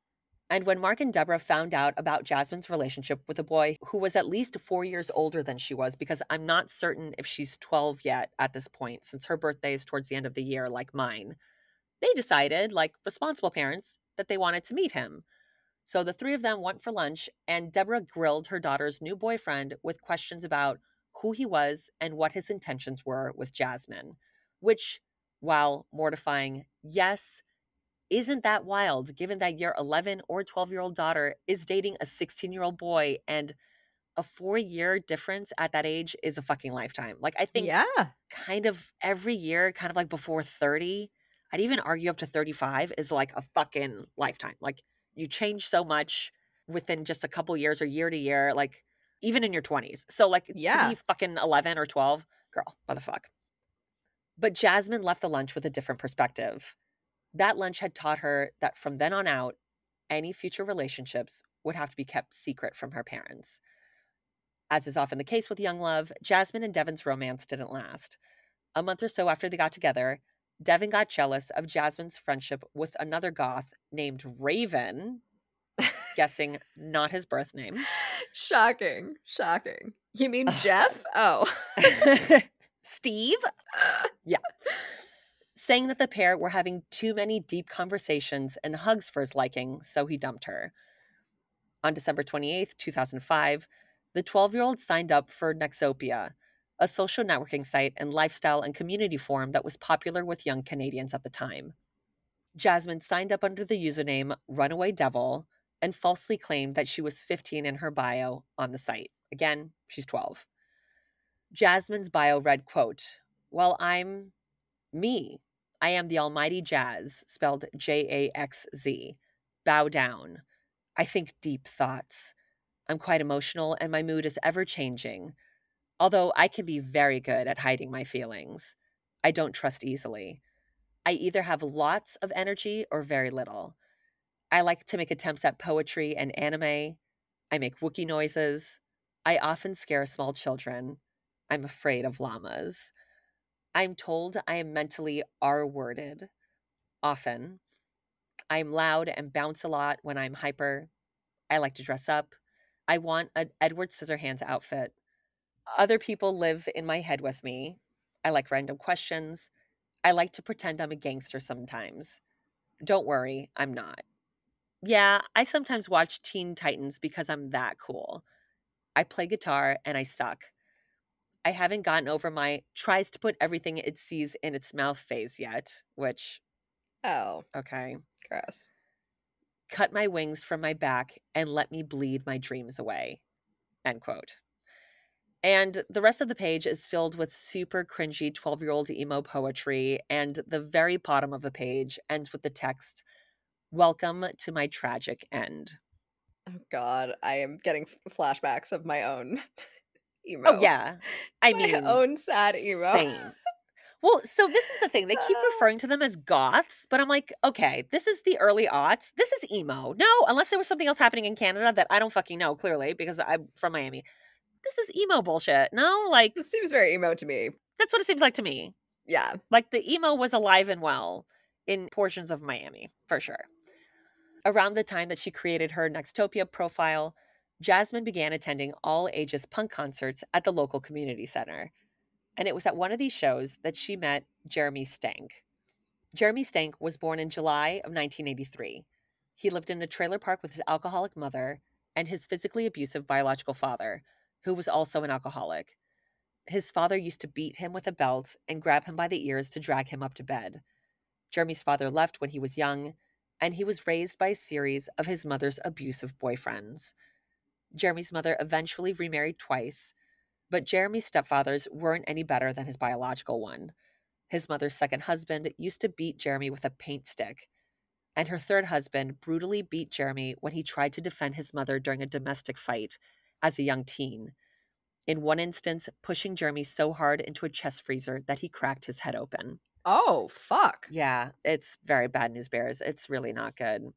And when Mark and Deborah found out about Jasmine's relationship with a boy who was at least 4 years older than she was, because I'm not certain if she's 12 yet at this point, since her birthday is towards the end of the year, like mine, they decided, like responsible parents, that they wanted to meet him. So the three of them went for lunch, and Deborah grilled her daughter's new boyfriend with questions about who he was and what his intentions were with Jasmine, which, while mortifying, yes, isn't that wild given that your 11 or 12-year-old daughter is dating a 16-year-old boy, and a 4-year difference at that age is a fucking lifetime. Like, I think Yeah. kind of every year, kind of like before 30, I'd even argue up to 35 is like a fucking lifetime. Like, you change so much within just a couple years or year to year, like even in your 20s. So like to Yeah. be fucking 11 or 12, girl, what the fuck? But Jasmine left the lunch with a different perspective. That lunch had taught her that from then on out, any future relationships would have to be kept secret from her parents. As is often the case with young love, Jasmine and Devin's romance didn't last. A month or so after they got together, Devin got jealous of Jasmine's friendship with another goth named Raven, guessing not his birth name. Shocking. Shocking. You mean Jeff? Oh. Steve? Yeah. Saying that the pair were having too many deep conversations and hugs for his liking, so he dumped her. On December 28th, 2005, the 12-year-old signed up for Nexopia, a social networking site and lifestyle and community forum that was popular with young Canadians at the time. Jasmine signed up under the username Runaway Devil and falsely claimed that she was 15 in her bio on the site. Again, she's 12. Jasmine's bio read, quote, "Well, I'm me. I am the almighty Jazz, spelled Jaxz. Bow down. I think deep thoughts. I'm quite emotional and my mood is ever changing. Although I can be very good at hiding my feelings. I don't trust easily. I either have lots of energy or very little. I like to make attempts at poetry and anime. I make Wookiee noises. I often scare small children. I'm afraid of llamas. I'm told I am mentally R-worded. Often. I'm loud and bounce a lot when I'm hyper. I like to dress up. I want an Edward Scissorhands outfit. Other people live in my head with me. I like random questions. I like to pretend I'm a gangster sometimes. Don't worry, I'm not. Yeah, I sometimes watch Teen Titans because I'm that cool. I play guitar and I suck. I haven't gotten over my tries to put everything it sees in its mouth phase yet, which, Oh. okay. Gross. Cut my wings from my back and let me bleed my dreams away." End quote. And the rest of the page is filled with super cringy 12-year-old emo poetry, and the very bottom of the page ends with the text, "Welcome to my tragic end." Oh God, I am getting flashbacks of my own Oh, emo. yeah. I My mean, own sad emo. same. Well, so this is the thing. They keep referring to them as goths, but I'm like, okay, this is the early aughts. This is emo. No, unless there was something else happening in Canada that I don't fucking know, clearly, because I'm from Miami. This is emo bullshit. No, like, This seems very emo to me. that's what it seems like to me. Yeah. Like, the emo was alive and well in portions of Miami, for sure. Around the time that she created her Nextopia profile, Jasmine began attending all-ages punk concerts at the local community center. And it was at one of these shows that she met Jeremy Stank. Jeremy Stank was born in July of 1983. He lived in a trailer park with his alcoholic mother and his physically abusive biological father, who was also an alcoholic. His father used to beat him with a belt and grab him by the ears to drag him up to bed. Jeremy's father left when he was young, and he was raised by a series of his mother's abusive boyfriends. Jeremy's mother eventually remarried twice, but Jeremy's stepfathers weren't any better than his biological one. His mother's second husband used to beat Jeremy with a paint stick, and her third husband brutally beat Jeremy when he tried to defend his mother during a domestic fight as a young teen. In one instance, pushing Jeremy so hard into a chest freezer that he cracked his head open. Oh, fuck. Yeah, it's very bad news bears. It's really not good.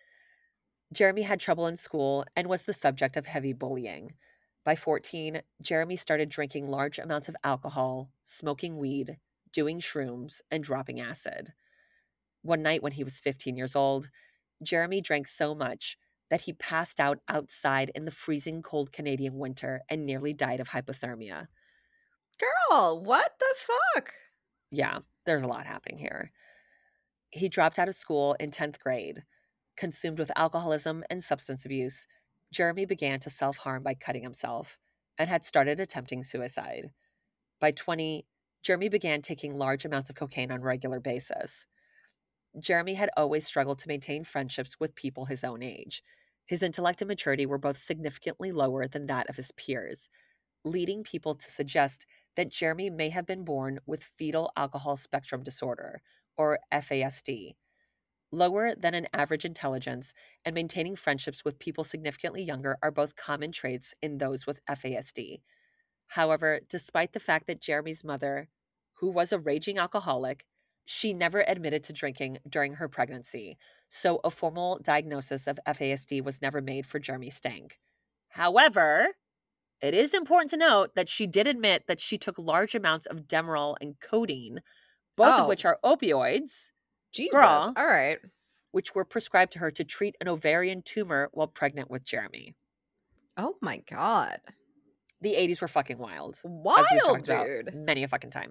Jeremy had trouble in school and was the subject of heavy bullying. By 14, Jeremy started drinking large amounts of alcohol, smoking weed, doing shrooms, and dropping acid. One night when he was 15 years old, Jeremy drank so much that he passed out outside in the freezing cold Canadian winter and nearly died of hypothermia. Girl, what the fuck? Yeah, there's a lot happening here. He dropped out of school in 10th grade. Consumed with alcoholism and substance abuse, Jeremy began to self-harm by cutting himself and had started attempting suicide. By 20, Jeremy began taking large amounts of cocaine on a regular basis. Jeremy had always struggled to maintain friendships with people his own age. His intellect and maturity were both significantly lower than that of his peers, leading people to suggest that Jeremy may have been born with fetal alcohol spectrum disorder, or FASD. Lower than an average intelligence and maintaining friendships with people significantly younger are both common traits in those with FASD. However, despite the fact that Jeremy's mother, who was a raging alcoholic, she never admitted to drinking during her pregnancy, so a formal diagnosis of FASD was never made for Jeremy Stank. However, it is important to note that she did admit that she took large amounts of Demerol and codeine, both of which are opioids. Jesus. Girl. All right. Which were prescribed to her to treat an ovarian tumor while pregnant with Jeremy. Oh my God. The 80s were fucking wild. Wild, as we've talked dude. about many a fucking time.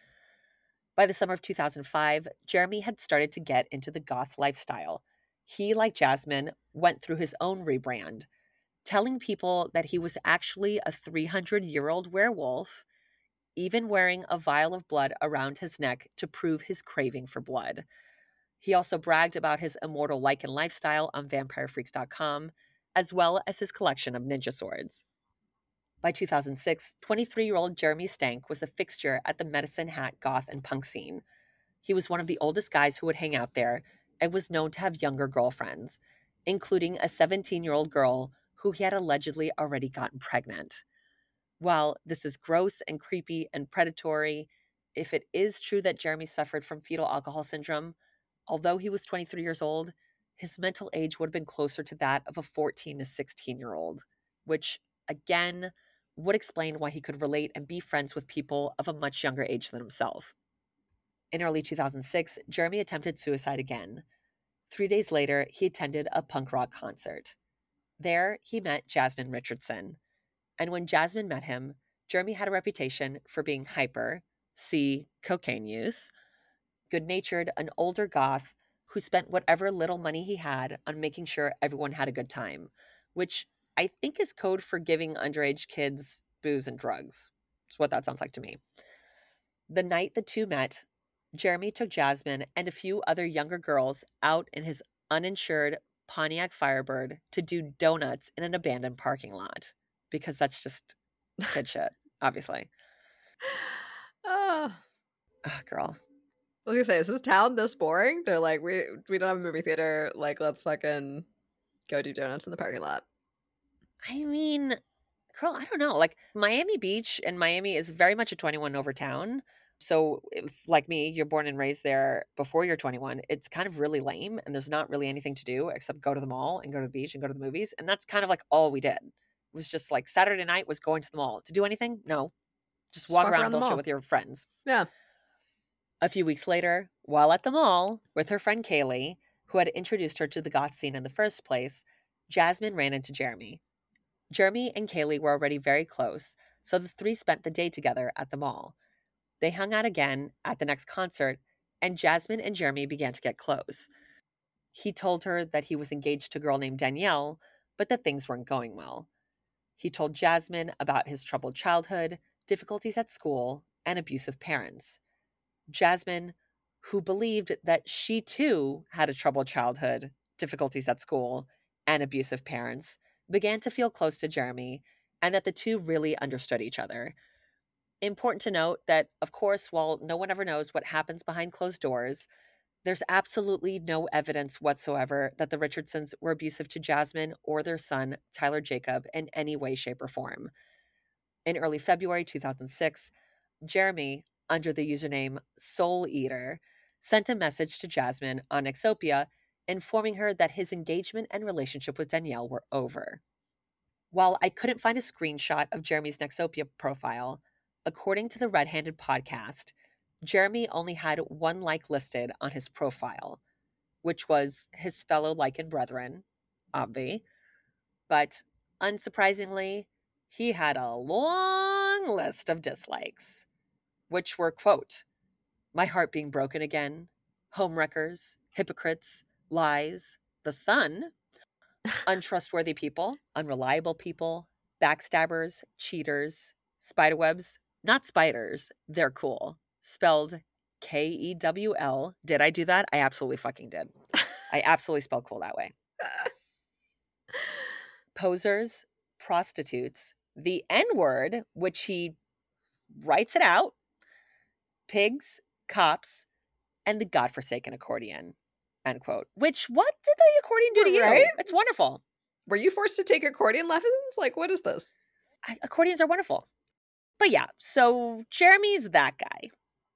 By the summer of 2005, Jeremy had started to get into the goth lifestyle. He, like Jasmine, went through his own rebrand, telling people that he was actually a 300-year-old werewolf, even wearing a vial of blood around his neck to prove his craving for blood. He also bragged about his immortal Lycan lifestyle on vampirefreaks.com, as well as his collection of ninja swords. By 2006, 23-year-old Jeremy Stank was a fixture at the Medicine Hat goth and punk scene. He was one of the oldest guys who would hang out there and was known to have younger girlfriends, including a 17-year-old girl who he had allegedly already gotten pregnant. While this is gross and creepy and predatory, if it is true that Jeremy suffered from fetal alcohol syndrome, although he was 23 years old, his mental age would have been closer to that of a 14 to 16-year-old, which, again, would explain why he could relate and be friends with people of a much younger age than himself. In early 2006, Jeremy attempted suicide again. 3 days later, he attended a punk rock concert. There, he met Jasmine Richardson. And when Jasmine met him, Jeremy had a reputation for being hyper, see cocaine use, good-natured, an older goth who spent whatever little money he had on making sure everyone had a good time, which I think is code for giving underage kids booze and drugs. It's what that sounds like to me. The night the two met, Jeremy took Jasmine and a few other younger girls out in his uninsured Pontiac Firebird to do donuts in an abandoned parking lot, because that's just kid shit, obviously. Ugh, girl. I was gonna say, is this town this boring? They're like, we don't have a movie theater. Like, let's fucking go do donuts in the parking lot. I mean, girl, I don't know. Like, Miami Beach and Miami is very much a 21 over town. So if, like me, you're born and raised there before you're 21, it's kind of really lame and there's not really anything to do except go to the mall and go to the beach and go to the movies. And that's kind of like all we did. It was just like Saturday night was going to the mall. To do anything? No. Just walk around the bullshit mall with your friends. Yeah. A few weeks later, while at the mall with her friend Kaylee, who had introduced her to the goth scene in the first place, Jasmine ran into Jeremy. Jeremy and Kaylee were already very close, so the three spent the day together at the mall. They hung out again at the next concert, and Jasmine and Jeremy began to get close. He told her that he was engaged to a girl named Danielle, but that things weren't going well. He told Jasmine about his troubled childhood, difficulties at school, and abusive parents. Jasmine, who believed that she too had a troubled childhood, difficulties at school, and abusive parents, began to feel close to Jeremy and that the two really understood each other. Important to note that, of course, while no one ever knows what happens behind closed doors, there's absolutely no evidence whatsoever that the Richardsons were abusive to Jasmine or their son, Tyler Jacob, in any way, shape, or form. In early February 2006, Jeremy, under the username Soul Eater, sent a message to Jasmine on Exopia informing her that his engagement and relationship with Danielle were over. While I couldn't find a screenshot of Jeremy's Nexopia profile, according to the Red Handed podcast, Jeremy only had one like listed on his profile, which was his fellow Lycan brethren, Obvi. But unsurprisingly, he had a long list of dislikes, which were, quote, my heart being broken again, homewreckers, hypocrites, lies, the sun, untrustworthy people, unreliable people, backstabbers, cheaters, spiderwebs, not spiders, they're cool. Spelled Kewl. Did I do that? I absolutely fucking did. I absolutely spelled cool that way. Posers, prostitutes, the N-word, which he writes it out, pigs, cops, and the godforsaken accordion, end quote. Which, what did the accordion do to you? Right? It's wonderful. Were you forced to take accordion lessons? Like, what is this? Accordions are wonderful. But yeah, so Jeremy's that guy.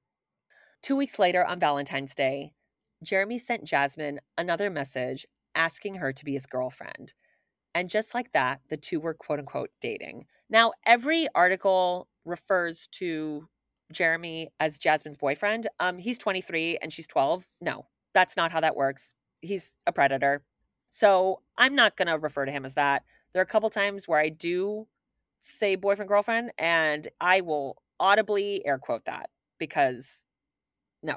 2 weeks later on Valentine's Day, Jeremy sent Jasmine another message asking her to be his girlfriend. And just like that, the two were quote unquote dating. Now, every article refers to Jeremy as Jasmine's boyfriend. He's 23 and she's 12. No, that's not how that works. He's a predator. So I'm not going to refer to him as that. There are a couple times where I do say boyfriend, girlfriend, and I will audibly air quote that because no.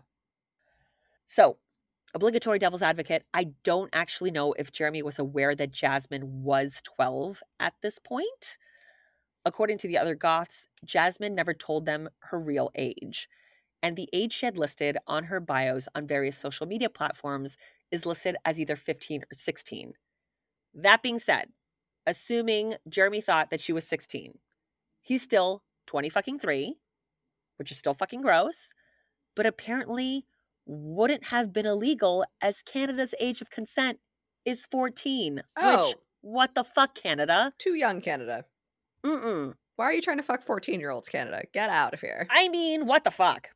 So, obligatory devil's advocate, I don't actually know if Jeremy was aware that Jasmine was 12 at this point. According to the other goths, Jasmine never told them her real age. And the age she had listed on her bios on various social media platforms is listed as either 15 or 16. That being said, assuming Jeremy thought that she was 16, he's still 20 fucking 3, which is still fucking gross, but apparently wouldn't have been illegal as Canada's age of consent is 14. Oh. Which, what the fuck, Canada? Too young, Canada. Mm-mm. Why are you trying to fuck 14-year-olds, Canada? Get out of here. I mean, what the fuck?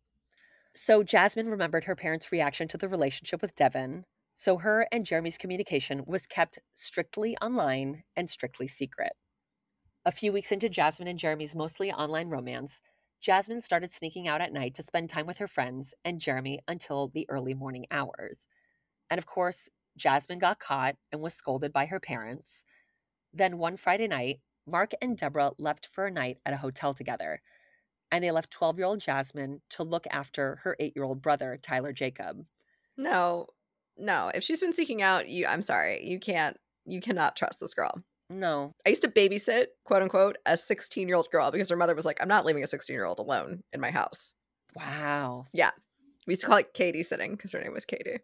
So Jasmine remembered her parents' reaction to the relationship with Devin, so her and Jeremy's communication was kept strictly online and strictly secret. A few weeks into Jasmine and Jeremy's mostly online romance, Jasmine started sneaking out at night to spend time with her friends and Jeremy until the early morning hours. And of course, Jasmine got caught and was scolded by her parents. Then one Friday night, Mark and Deborah left for a night at a hotel together, and they left 12-year-old Jasmine to look after her 8-year-old brother, Tyler Jacob. No. If she's been seeking out, I'm sorry. You cannot trust this girl. No. I used to babysit, quote unquote, a 16-year-old girl because her mother was like, I'm not leaving a 16-year-old alone in my house. Wow. Yeah. We used to call it Katie sitting because her name was Katie.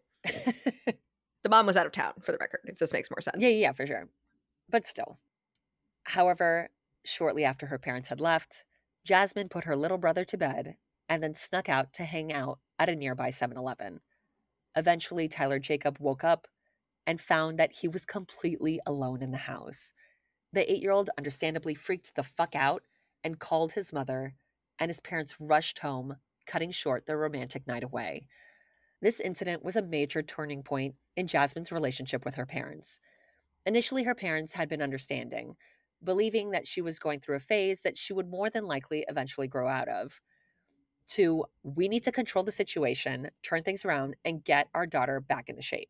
The mom was out of town, for the record, if this makes more sense. Yeah, for sure. But still. However, shortly after her parents had left, Jasmine put her little brother to bed and then snuck out to hang out at a nearby 7-Eleven. Eventually, Tyler Jacob woke up and found that he was completely alone in the house. The 8-year-old understandably freaked the fuck out and called his mother, and his parents rushed home, cutting short their romantic night away. This incident was a major turning point in Jasmine's relationship with her parents. Initially, her parents had been understanding, believing that she was going through a phase that she would more than likely eventually grow out of. To, we need to control the situation, turn things around, and get our daughter back into shape.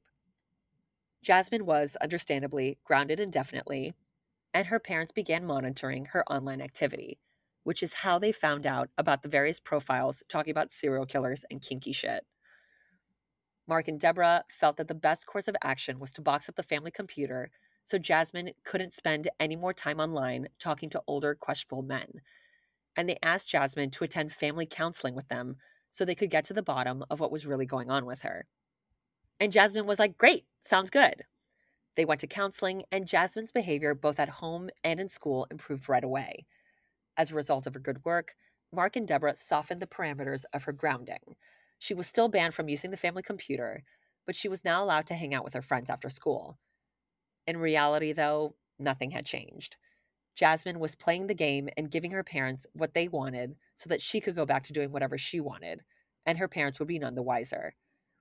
Jasmine was, understandably, grounded indefinitely, and her parents began monitoring her online activity, which is how they found out about the various profiles talking about serial killers and kinky shit. Mark and Deborah felt that the best course of action was to box up the family computer so Jasmine couldn't spend any more time online talking to older, questionable men. And they asked Jasmine to attend family counseling with them so they could get to the bottom of what was really going on with her. And Jasmine was like, great, sounds good. They went to counseling, and Jasmine's behavior, both at home and in school, improved right away. As a result of her good work, Mark and Deborah softened the parameters of her grounding. She was still banned from using the family computer, but she was now allowed to hang out with her friends after school. In reality, though, nothing had changed. Jasmine was playing the game and giving her parents what they wanted so that she could go back to doing whatever she wanted, and her parents would be none the wiser.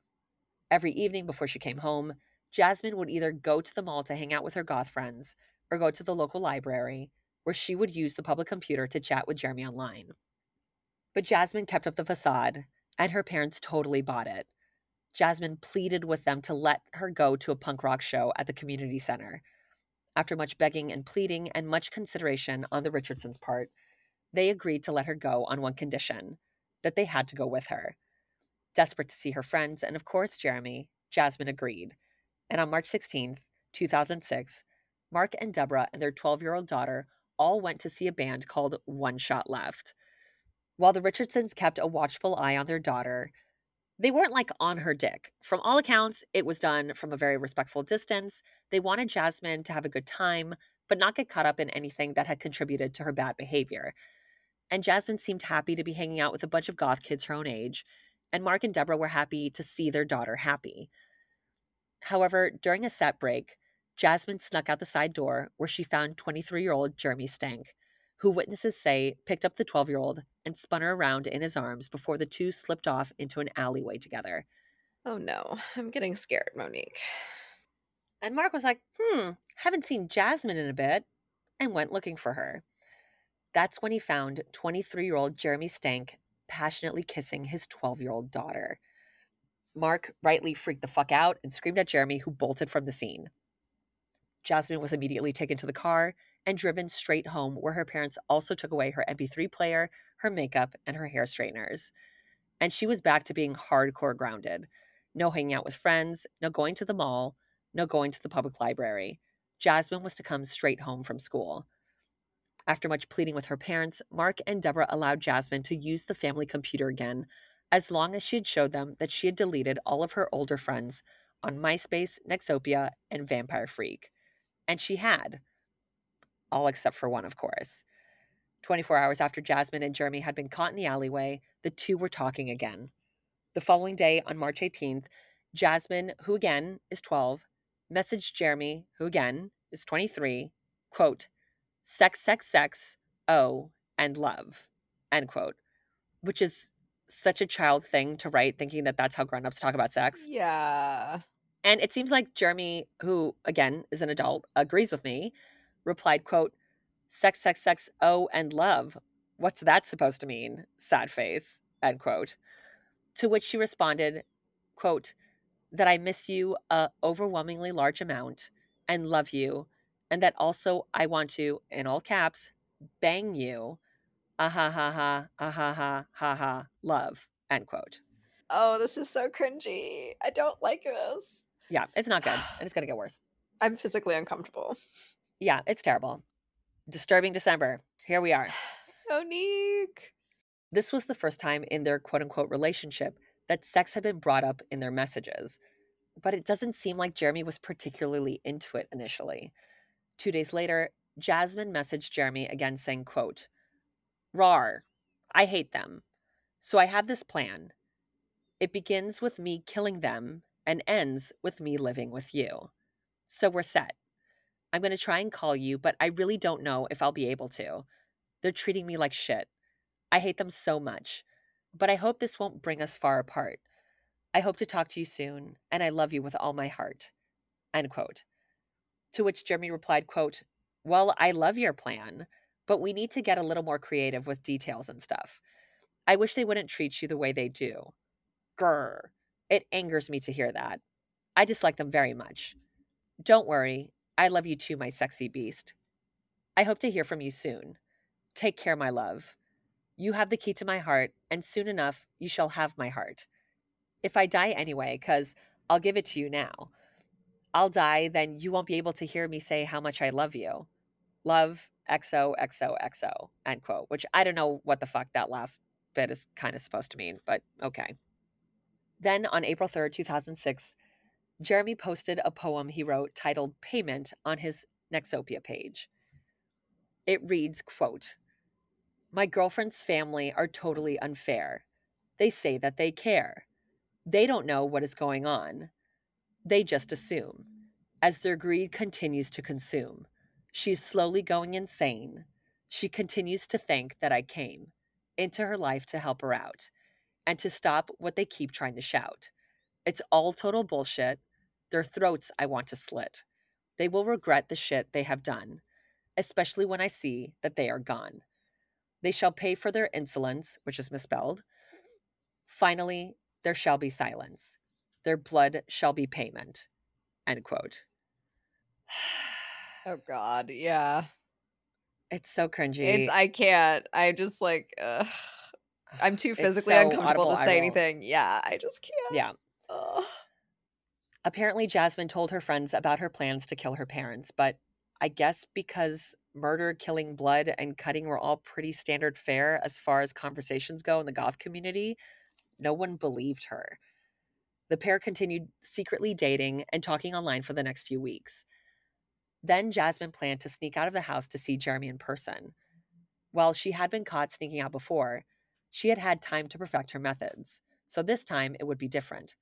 Every evening before she came home, Jasmine would either go to the mall to hang out with her goth friends or go to the local library, where she would use the public computer to chat with Jeremy online. But Jasmine kept up the facade, and her parents totally bought it. Jasmine pleaded with them to let her go to a punk rock show at the community center. After much begging and pleading and much consideration on the Richardsons' part, they agreed to let her go on one condition: that they had to go with her. Desperate to see her friends and, of course, Jeremy, Jasmine agreed. And on March 16th, 2006, Mark and Deborah and their 12-year-old daughter all went to see a band called One Shot Left. While the Richardsons kept a watchful eye on their daughter, they weren't like on her dick. From all accounts, it was done from a very respectful distance. They wanted Jasmine to have a good time, but not get caught up in anything that had contributed to her bad behavior. And Jasmine seemed happy to be hanging out with a bunch of goth kids her own age, and Mark and Deborah were happy to see their daughter happy. However, during a set break, Jasmine snuck out the side door where she found 23-year-old Jeremy Stank, who witnesses say picked up the 12-year-old and spun her around in his arms before the two slipped off into an alleyway together. Oh no, I'm getting scared, Monique. And Mark was like, haven't seen Jasmine in a bit, and went looking for her. That's when he found 23-year-old Jeremy Stank passionately kissing his 12-year-old daughter. Mark rightly freaked the fuck out and screamed at Jeremy, who bolted from the scene. Jasmine was immediately taken to the car and driven straight home, where her parents also took away her MP3 player, her makeup, and her hair straighteners. And she was back to being hardcore grounded. No hanging out with friends, no going to the mall, no going to the public library. Jasmine was to come straight home from school. After much pleading with her parents, Mark and Deborah allowed Jasmine to use the family computer again, as long as she had showed them that she had deleted all of her older friends on MySpace, Nexopia, and Vampire Freak. And she had. All except for one, of course. 24 hours after Jasmine and Jeremy had been caught in the alleyway, the two were talking again. The following day, on March 18th, Jasmine, who again is 12, messaged Jeremy, who again is 23, quote, sex, sex, sex, oh, and love, end quote, which is such a child thing to write, thinking that that's how grown-ups talk about sex. Yeah. And it seems like Jeremy, who again is an adult, agrees with me, replied, quote, sex, sex, sex, oh, and love. What's that supposed to mean? Sad face, end quote. To which she responded, quote, that I miss you a overwhelmingly large amount and love you, and that also I want to, in all caps, bang you, ah ha ha ha, ah ha ha ha ha, love, end quote. Oh, this is so cringy. I don't like this. Yeah, it's not good, and it's going to get worse. I'm physically uncomfortable. Yeah, it's terrible. Disturbing December. Here we are. Monique. This was the first time in their quote-unquote relationship that sex had been brought up in their messages. But it doesn't seem like Jeremy was particularly into it initially. 2 days later, Jasmine messaged Jeremy again saying, quote, rawr, I hate them. So I have this plan. It begins with me killing them and ends with me living with you. So we're set. I'm going to try and call you, but I really don't know if I'll be able to. They're treating me like shit. I hate them so much. But I hope this won't bring us far apart. I hope to talk to you soon, and I love you with all my heart. End quote. To which Jeremy replied, quote, well, I love your plan, but we need to get a little more creative with details and stuff. I wish they wouldn't treat you the way they do. Grr. It angers me to hear that. I dislike them very much. Don't worry. I love you too, my sexy beast. I hope to hear from you soon. Take care, my love. You have the key to my heart, and soon enough you shall have my heart. If I die anyway, because I'll give it to you now. I'll die, then you won't be able to hear me say how much I love you. Love, XOXOXO, end quote, which I don't know what the fuck that last bit is kind of supposed to mean, but okay. Then on April 3rd, 2006, Jeremy posted a poem he wrote titled Payment on his Nexopia page. It reads, quote, "My girlfriend's family are totally unfair. They say that they care. They don't know what is going on. They just assume. As their greed continues to consume, she's slowly going insane. She continues to think that I came into her life to help her out and to stop what they keep trying to shout. It's all total bullshit. Their throats I want to slit. They will regret the shit they have done, especially when I see that they are gone. They shall pay for their insolence," which is misspelled. "Finally, there shall be silence. Their blood shall be payment." End quote. Oh God, yeah. It's so cringy. I can't. I just like, I'm too It's physically so uncomfortable audible to eye say roll. anything. Yeah, I just can't. Yeah. Ugh. Apparently, Jasmine told her friends about her plans to kill her parents, but I guess because murder, killing, blood, and cutting were all pretty standard fare as far as conversations go in the goth community, no one believed her. The pair continued secretly dating and talking online for the next few weeks. Then Jasmine planned to sneak out of the house to see Jeremy in person. While she had been caught sneaking out before, she had had time to perfect her methods, so this time it would be different.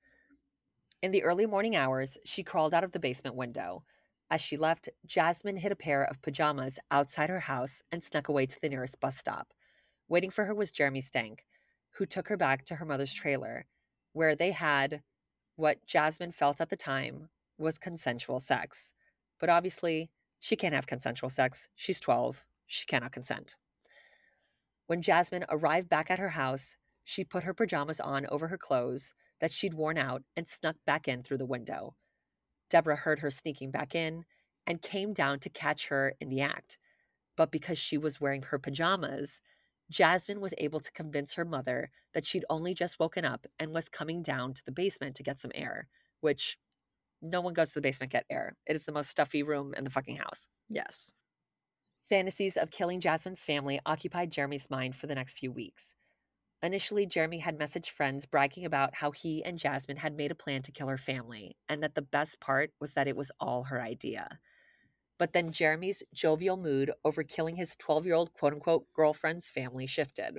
In the early morning hours, she crawled out of the basement window. As she left, Jasmine hid a pair of pajamas outside her house and snuck away to the nearest bus stop. Waiting for her was Jeremy Stank, who took her back to her mother's trailer, where they had what Jasmine felt at the time was consensual sex. But obviously, she can't have consensual sex. She's 12. She cannot consent. When Jasmine arrived back at her house, she put her pajamas on over her clothes that she'd worn out and snuck back in through the window. Deborah heard her sneaking back in and came down to catch her in the act. But because she was wearing her pajamas, Jasmine was able to convince her mother that she'd only just woken up and was coming down to the basement to get some air, which no one goes to the basement to get air. It is the most stuffy room in the fucking house. Yes. Fantasies of killing Jasmine's family occupied Jeremy's mind for the next few weeks. Initially, Jeremy had messaged friends bragging about how he and Jasmine had made a plan to kill her family, and that the best part was that it was all her idea. But then Jeremy's jovial mood over killing his 12-year-old quote-unquote girlfriend's family shifted.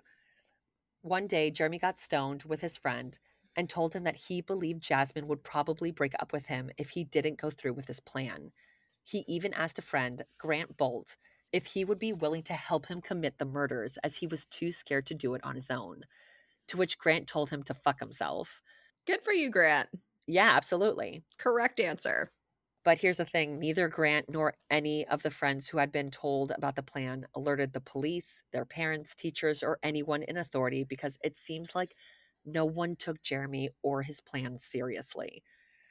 One day, Jeremy got stoned with his friend and told him that he believed Jasmine would probably break up with him if he didn't go through with his plan. He even asked a friend, Grant Bolt, if he would be willing to help him commit the murders as he was too scared to do it on his own. To which Grant told him to fuck himself. Good for you, Grant. Yeah, absolutely. Correct answer. But here's the thing, neither Grant nor any of the friends who had been told about the plan alerted the police, their parents, teachers, or anyone in authority because it seems like no one took Jeremy or his plan seriously.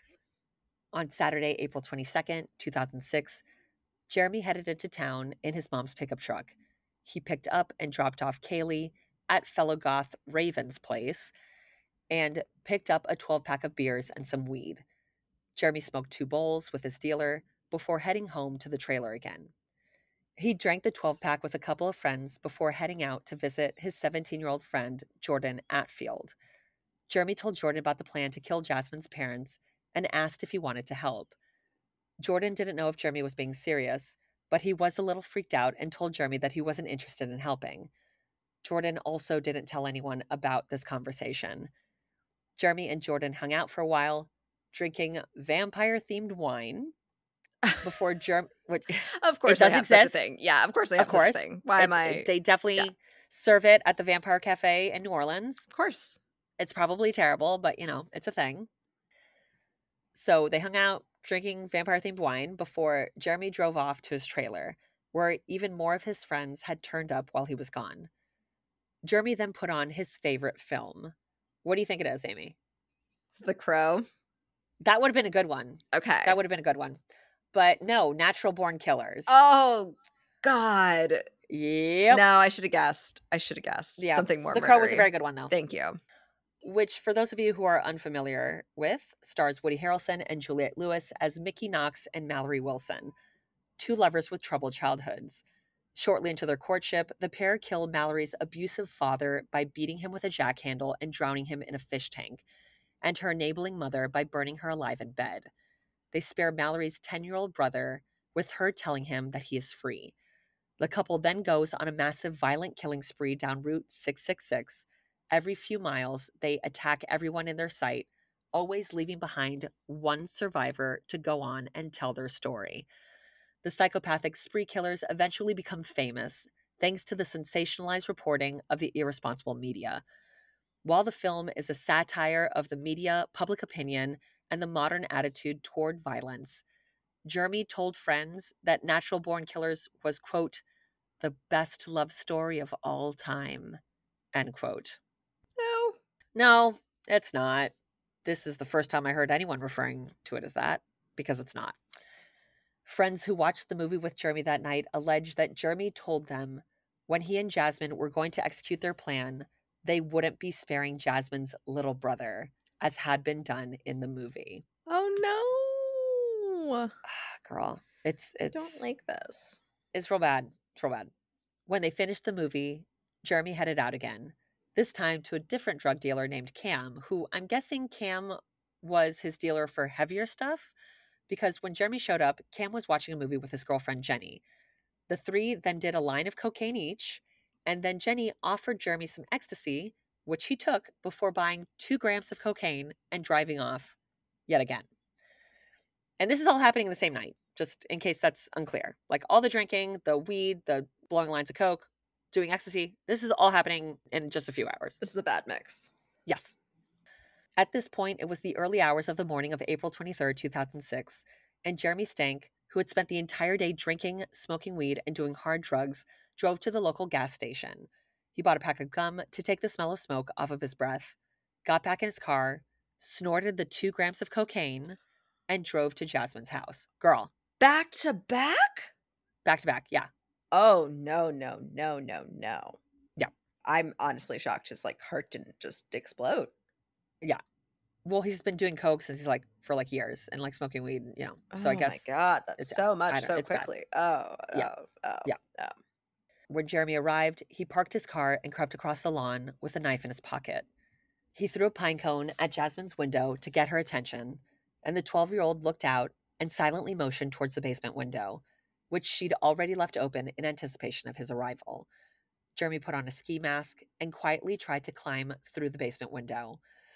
On Saturday, April 22nd, 2006, Jeremy headed into town in his mom's pickup truck. He picked up and dropped off Kaylee at fellow goth Raven's place and picked up a 12-pack of beers and some weed. Jeremy smoked 2 bowls with his dealer before heading home to the trailer again. He drank the 12-pack with a couple of friends before heading out to visit his 17-year-old friend, Jordan Atfield. Jeremy told Jordan about the plan to kill Jasmine's parents and asked if he wanted to help. Jordan didn't know if Jeremy was being serious, but he was a little freaked out and told Jeremy that he wasn't interested in helping. Jordan also didn't tell anyone about this conversation. Jeremy and Jordan hung out for a while, drinking vampire-themed wine before Of course, it does they have exist. such a thing. Yeah, of course they have Of course. such a thing. Why am I? They definitely serve it at the Vampire Cafe in New Orleans. Of course. It's probably terrible, but it's a thing. So they hung out drinking vampire-themed wine before Jeremy drove off to his trailer, where even more of his friends had turned up while he was gone. Jeremy then put on his favorite film. What do you think it is, Amy? It's The Crow. That would have been a good one. Okay. That would have been a good one. But no, Natural Born Killers. Oh, God. Yep. No, I should have guessed. Yeah. Something more The Crow was murdery. a very good one, though. Thank you. which, for those of you who are unfamiliar with, stars Woody Harrelson and Juliette Lewis as Mickey Knox and Mallory Wilson, two lovers with troubled childhoods. Shortly into their courtship, the pair kill Mallory's abusive father by beating him with a jackhandle and drowning him in a fish tank, and her enabling mother by burning her alive in bed. They spare Mallory's 10-year-old brother, with her telling him that he is free. The couple then goes on a massive violent killing spree down Route 666. Every few miles, they attack everyone in their sight, always leaving behind one survivor to go on and tell their story. The psychopathic spree killers eventually become famous thanks to the sensationalized reporting of the irresponsible media. While the film is a satire of the media, public opinion, and the modern attitude toward violence, Jeremy told friends that Natural Born Killers was, quote, the best love story of all time, end quote. No. No, it's not. This is the first time I heard anyone referring to it as that, because it's not. Friends who watched the movie with Jeremy that night allege that Jeremy told them when he and Jasmine were going to execute their plan, they wouldn't be sparing Jasmine's little brother, as had been done in the movie. Oh no. Girl, I don't like this. It's real bad. It's real bad. When they finished the movie, Jeremy headed out again, this time to a different drug dealer named Cam, who I'm guessing Cam was his dealer for heavier stuff, because when Jeremy showed up, Cam was watching a movie with his girlfriend Jenny. The three then did a line of cocaine each, and then Jenny offered Jeremy some ecstasy, which he took before buying 2 grams of cocaine and driving off yet again. And this is all happening the same night, just in case that's unclear. Like all the drinking, the weed, the blowing lines of coke, doing ecstasy, this is all happening in just a few hours. This is a bad mix. Yes. At this point, it was the early hours of the morning of April 23rd, 2006, and Jeremy Stank, who had spent the entire day drinking, smoking weed, and doing hard drugs, drove to the local gas station. He bought a pack of gum to take the smell of smoke off of his breath, got back in his car, snorted the 2 grams of cocaine, and drove to Jasmine's house. Girl. Back to back? Back to back, yeah. Oh, no. Yeah. I'm honestly shocked his heart didn't just explode. Yeah. Well, he's been doing coke since he's for years and smoking weed, So I guess. Oh my God, that's so much so quickly. Yeah. Yeah. When Jeremy arrived, he parked his car and crept across the lawn with a knife in his pocket. He threw a pine cone at Jasmine's window to get her attention, and the 12-year-old looked out and silently motioned towards the basement window, which she'd already left open in anticipation of his arrival. Jeremy put on a ski mask and quietly tried to climb through the basement window.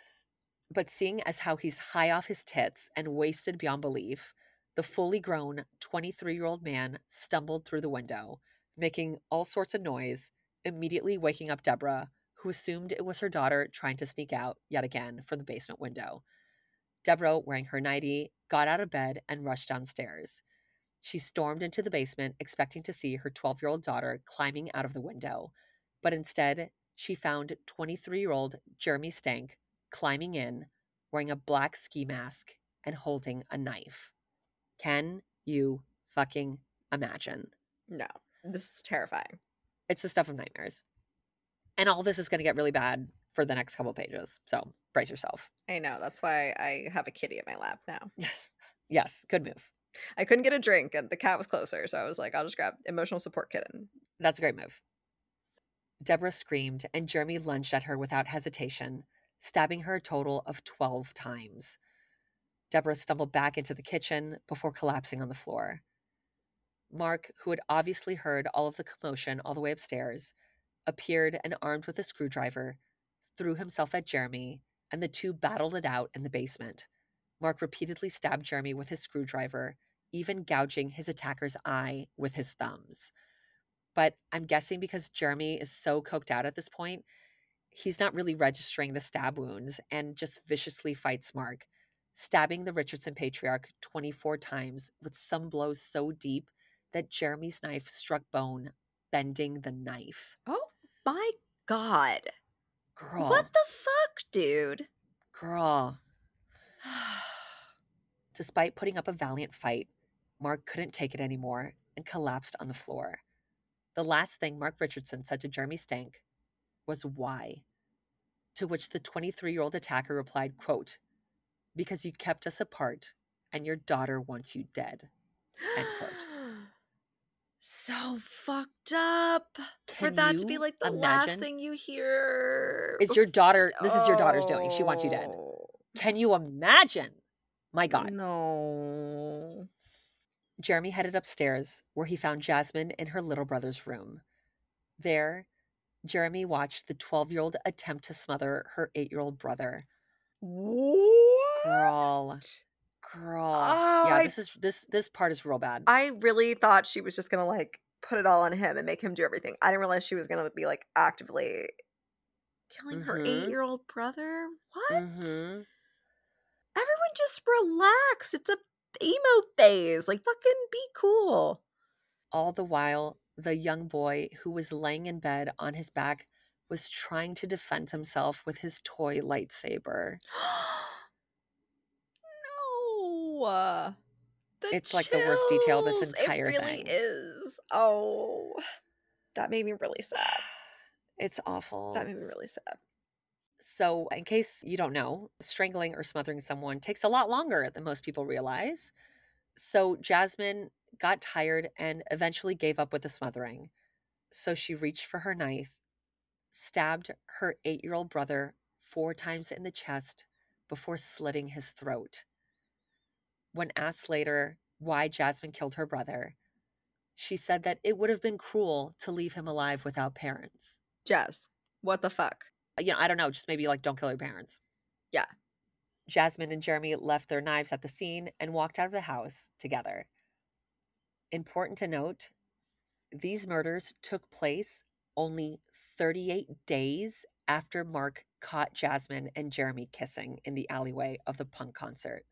But seeing as how he's high off his tits and wasted beyond belief, the fully grown 23-year-old man stumbled through the window, making all sorts of noise, immediately waking up Deborah, who assumed it was her daughter trying to sneak out yet again from the basement window. Deborah, wearing her nightie, got out of bed and rushed downstairs. She stormed into the basement, expecting to see her 12-year-old daughter climbing out of the window, but instead, she found 23-year-old Jeremy Stank climbing in, wearing a black ski mask and holding a knife. Can you fucking imagine? No, this is terrifying. It's the stuff of nightmares. And all this is going to get really bad for the next couple pages, so brace yourself. I know, that's why I have a kitty at my lap now. Yes, good move. I couldn't get a drink and the cat was closer, so I was like, I'll just grab emotional support kitten. That's a great move. Deborah screamed, and Jeremy lunged at her without hesitation, stabbing her a total of 12 times. Deborah stumbled back into the kitchen before collapsing on the floor. Mark, who had obviously heard all of the commotion all the way upstairs, appeared and, armed with a screwdriver, threw himself at Jeremy, and the two battled it out in the basement. Mark repeatedly stabbed Jeremy with his screwdriver, even gouging his attacker's eye with his thumbs. But I'm guessing because Jeremy is so coked out at this point, he's not really registering the stab wounds and just viciously fights Mark, stabbing the Richardson patriarch 24 times with some blows so deep that Jeremy's knife struck bone, bending the knife. Oh my God. Girl. What the fuck, dude? Girl. Despite putting up a valiant fight, Mark couldn't take it anymore and collapsed on the floor. The last thing Mark Richardson said to Jeremy Stank was why. To which the 23-year-old attacker replied, quote, "Because you kept us apart and your daughter wants you dead." End quote. So fucked up for Can that to be you like the last imagine? thing you hear. Is your daughter, this is your daughter's doing. She wants you dead. Oh, Can you imagine? My God. no. Jeremy headed upstairs where he found Jasmine in her little brother's room. There, Jeremy watched the 12-year-old attempt to smother her 8-year-old brother. What? Girl. Oh, Yeah, this part is real bad. I really thought she was just gonna like put it all on him and make him do everything. I didn't realize she was gonna be like actively killing her 8-year-old brother. What? Mm-hmm. Everyone just relax. It's a emo phase. Like fucking be cool. All the while, the young boy who was laying in bed on his back was trying to defend himself with his toy lightsaber. No. It's like the worst detail of this chills. entire It really thing. is. Oh, that made me really sad. It's awful. That made me really sad. So, in case you don't know, strangling or smothering someone takes a lot longer than most people realize. So, Jasmine got tired and eventually gave up with the smothering. So, she reached for her knife, stabbed her 8-year-old brother 4 times in the chest before slitting his throat. When asked later why Jasmine killed her brother, she said that it would have been cruel to leave him alive without parents. Jazz, what the fuck? I don't know, just maybe like don't kill your parents. Yeah. Jasmine and Jeremy left their knives at the scene and walked out of the house together. Important to note, these murders took place only 38 days after Mark caught Jasmine and Jeremy kissing in the alleyway of the punk concert.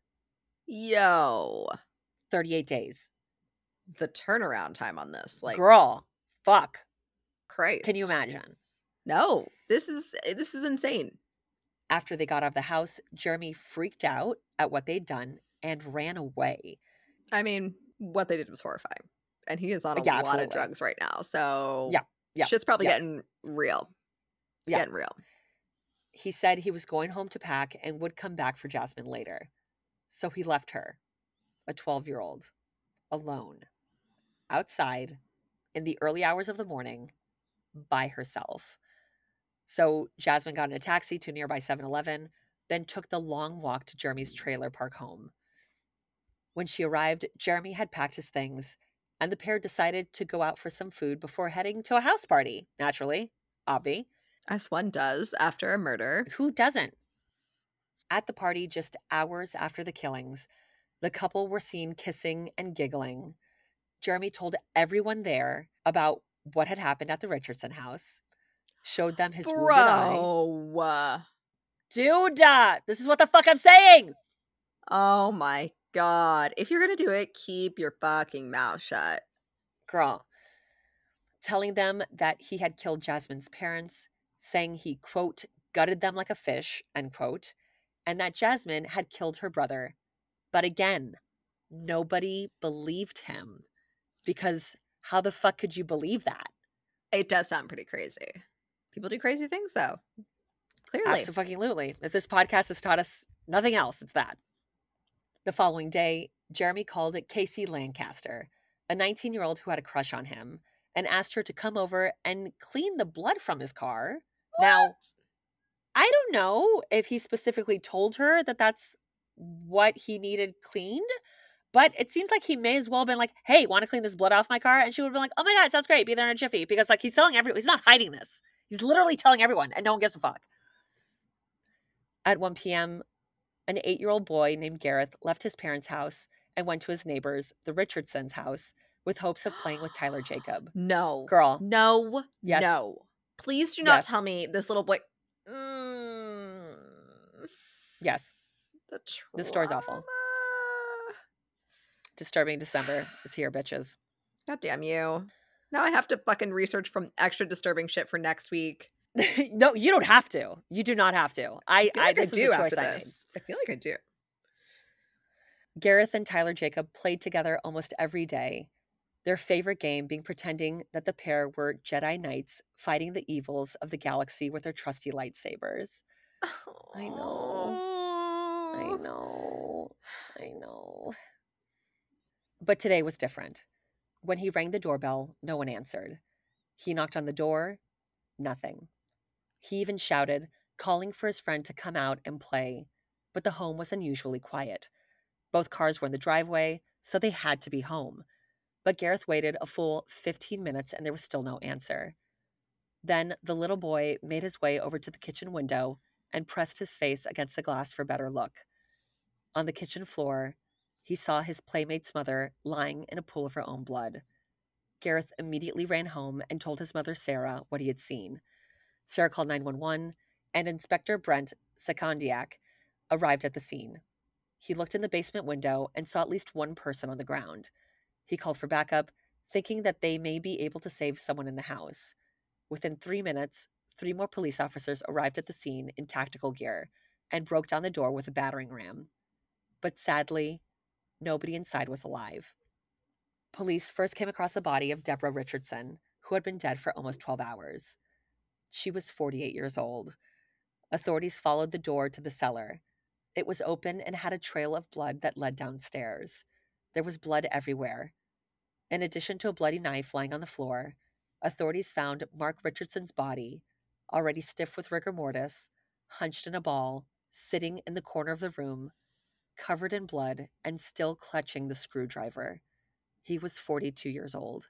Yo. 38 days. The turnaround time on this. Like, girl, fuck. Christ. Can you imagine? No. This is insane. After they got out of the house, Jeremy freaked out at what they'd done and ran away. I mean, what they did was horrifying. And he is on a lot absolutely. of drugs right now. So yeah, shit's probably getting real. It's getting real. He said he was going home to pack and would come back for Jasmine later. So he left her, a 12-year-old, alone, outside in the early hours of the morning by herself. So Jasmine got in a taxi to nearby 7-Eleven, then took the long walk to Jeremy's trailer park home. When she arrived, Jeremy had packed his things, and the pair decided to go out for some food before heading to a house party. Naturally, obvi. As one does after a murder. Who doesn't? At the party, just hours after the killings, the couple were seen kissing and giggling. Jeremy told everyone there about what had happened at the Richardson house, showed them his wounded eye. Dude, this is what the fuck I'm saying! Oh my God. If you're gonna do it, keep your fucking mouth shut. Girl. Telling them that he had killed Jasmine's parents, saying he, quote, gutted them like a fish, end quote, and that Jasmine had killed her brother. But again, nobody believed him. Because how the fuck could you believe that? It does sound pretty crazy. People do crazy things, though. Clearly. Absolutely. If this podcast has taught us nothing else, it's that. The following day, Jeremy called Casey Lancaster, a 19-year-old who had a crush on him, and asked her to come over and clean the blood from his car. What? Now, I don't know if he specifically told her that that's what he needed cleaned, but it seems like he may as well have been like, hey, want to clean this blood off my car? And she would have been like, oh my God, sounds great. Be there in a jiffy. Because like he's telling everyone, he's not hiding this. He's literally telling everyone and no one gives a fuck. At 1 p.m., an 8-year-old boy named Gareth left his parents' house and went to his neighbor's, the Richardsons' house, with hopes of playing with Tyler Jacob. No. Girl. No. Yes. No. Please do not tell me this little boy. Yes. This story's awful. Disturbing December is here, bitches. God damn you. Now I have to fucking research from extra disturbing shit for next week. No, you don't have to. You do not have to. I this was a choice I made. I feel like I do. Gareth and Tyler Jacob played together almost every day. their favorite game being pretending that the pair were Jedi Knights fighting the evils of the galaxy with their trusty lightsabers. I know. I know. I know. But today was different. When he rang the doorbell, no one answered. He knocked on the door, nothing. He even shouted, calling for his friend to come out and play, but the home was unusually quiet. Both cars were in the driveway, so they had to be home. But Gareth waited a full 15 minutes and there was still no answer. Then the little boy made his way over to the kitchen window and pressed his face against the glass for a better look. On the kitchen floor, he saw his playmate's mother lying in a pool of her own blood. Gareth immediately ran home and told his mother, Sarah, what he had seen. Sarah called 911, and Inspector Brent Secondiak arrived at the scene. He looked in the basement window and saw at least one person on the ground. He called for backup, thinking that they may be able to save someone in the house. Within 3 minutes, 3 more police officers arrived at the scene in tactical gear and broke down the door with a battering ram. But sadly, nobody inside was alive. Police first came across the body of Deborah Richardson, who had been dead for almost 12 hours. She was 48 years old. Authorities followed the door to the cellar. It was open and had a trail of blood that led downstairs. There was blood everywhere. In addition to a bloody knife lying on the floor, authorities found Mark Richardson's body, already stiff with rigor mortis, hunched in a ball, sitting in the corner of the room, covered in blood and still clutching the screwdriver. He was 42 years old.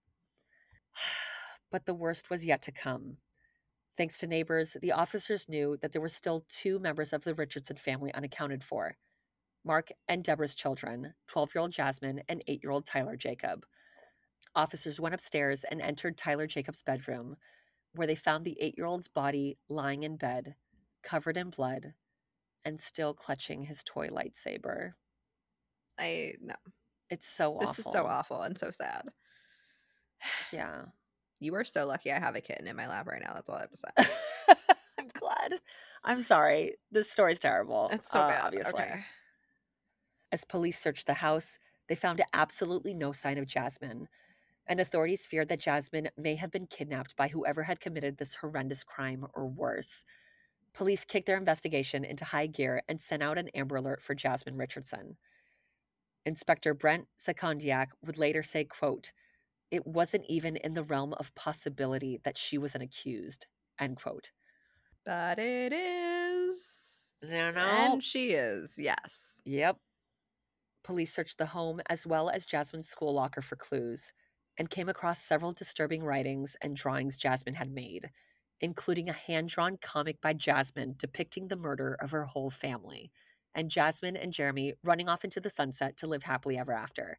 But the worst was yet to come. Thanks to neighbors, the officers knew that there were still 2 members of the Richardson family unaccounted for: Mark and Deborah's children, 12-year-old Jasmine and 8-year-old Tyler Jacob. Officers went upstairs and entered Tyler Jacob's bedroom, where they found the 8-year-old's body lying in bed, covered in blood, and still clutching his toy lightsaber. No. It's so awful. This is so awful and so sad. Yeah. You are so lucky I have a kitten in my lap right now. That's all I have to say. I'm glad. I'm sorry. This story's terrible. It's so bad. Obviously. Okay. As police searched the house, they found absolutely no sign of Jasmine, and authorities feared that Jasmine may have been kidnapped by whoever had committed this horrendous crime or worse. Police kicked their investigation into high gear and sent out an Amber Alert for Jasmine Richardson. Inspector Brent Secondiak would later say, quote, "It wasn't even in the realm of possibility that she was an accused," end quote. But it is. No. And she is, yes. Yep. Police searched the home as well as Jasmine's school locker for clues and came across several disturbing writings and drawings Jasmine had made, including a hand-drawn comic by Jasmine depicting the murder of her whole family, and Jasmine and Jeremy running off into the sunset to live happily ever after.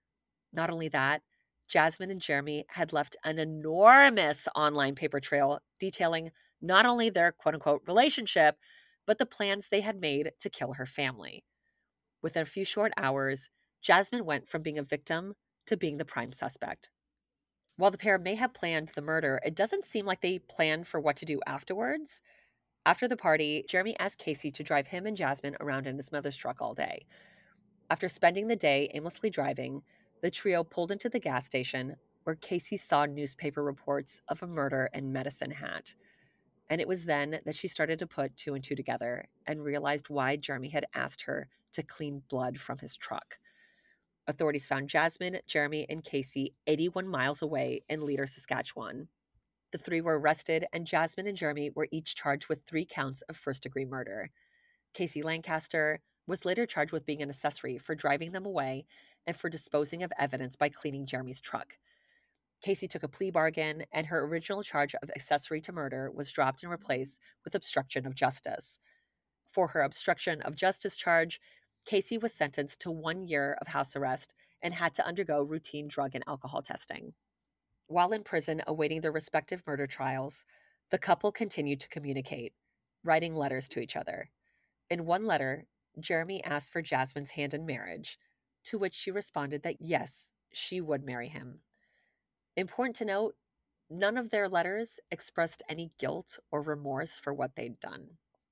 Not only that, Jasmine and Jeremy had left an enormous online paper trail detailing not only their quote-unquote relationship, but the plans they had made to kill her family. Within a few short hours, Jasmine went from being a victim to being the prime suspect. While the pair may have planned the murder, it doesn't seem like they planned for what to do afterwards. After the party, Jeremy asked Casey to drive him and Jasmine around in his mother's truck all day. After spending the day aimlessly driving, the trio pulled into the gas station where Casey saw newspaper reports of a murder in Medicine Hat. And it was then that she started to put 2 and 2 together and realized why Jeremy had asked her to clean blood from his truck. Authorities found Jasmine, Jeremy, and Casey 81 miles away in Leader, Saskatchewan. The 3 were arrested, and Jasmine and Jeremy were each charged with 3 counts of first-degree murder. Casey Lancaster was later charged with being an accessory for driving them away and for disposing of evidence by cleaning Jeremy's truck. Casey took a plea bargain, and her original charge of accessory to murder was dropped and replaced with obstruction of justice. For her obstruction of justice charge, Casey was sentenced to 1 year of house arrest and had to undergo routine drug and alcohol testing. While in prison awaiting their respective murder trials, the couple continued to communicate, writing letters to each other. In one letter, Jeremy asked for Jasmine's hand in marriage, to which she responded that yes, she would marry him. Important to note, none of their letters expressed any guilt or remorse for what they'd done.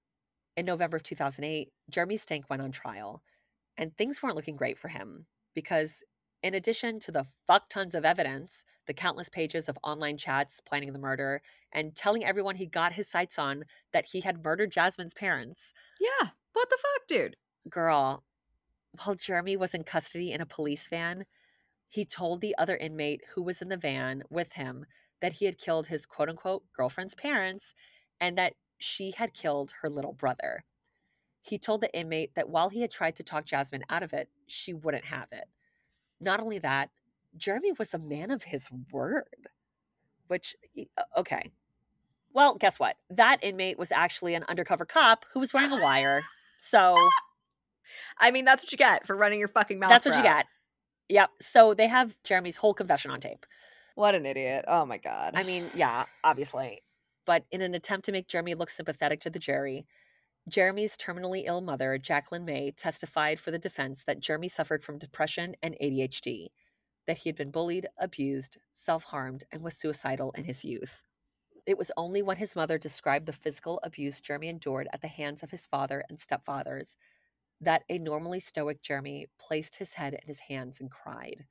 In November of 2008, Jeremy Stank went on trial, and things weren't looking great for him because In addition to the fuck tons of evidence, the countless pages of online chats planning the murder, and telling everyone he got his sights on that he had murdered Jasmine's parents. Yeah. What the fuck, dude? Girl, while Jeremy was in custody in a police van, he told the other inmate who was in the van with him that he had killed his quote unquote girlfriend's parents and that she had killed her little brother. He told the inmate that while he had tried to talk Jasmine out of it, she wouldn't have it. Not only that, Jeremy was a man of his word, which, okay. Well, guess what? That inmate was actually an undercover cop who was wearing a wire. So I mean, that's what you get for running your fucking mouth. that's what you got. Yep. So they have Jeremy's whole confession on tape. What an idiot. Oh my God. I mean, yeah, obviously. But in an attempt to make Jeremy look sympathetic to the jury, Jeremy's terminally ill mother, Jacqueline May, testified for the defense that Jeremy suffered from depression and ADHD, that he had been bullied, abused, self-harmed, and was suicidal in his youth. It was only when his mother described the physical abuse Jeremy endured at the hands of his father and stepfathers that a normally stoic Jeremy placed his head in his hands and cried.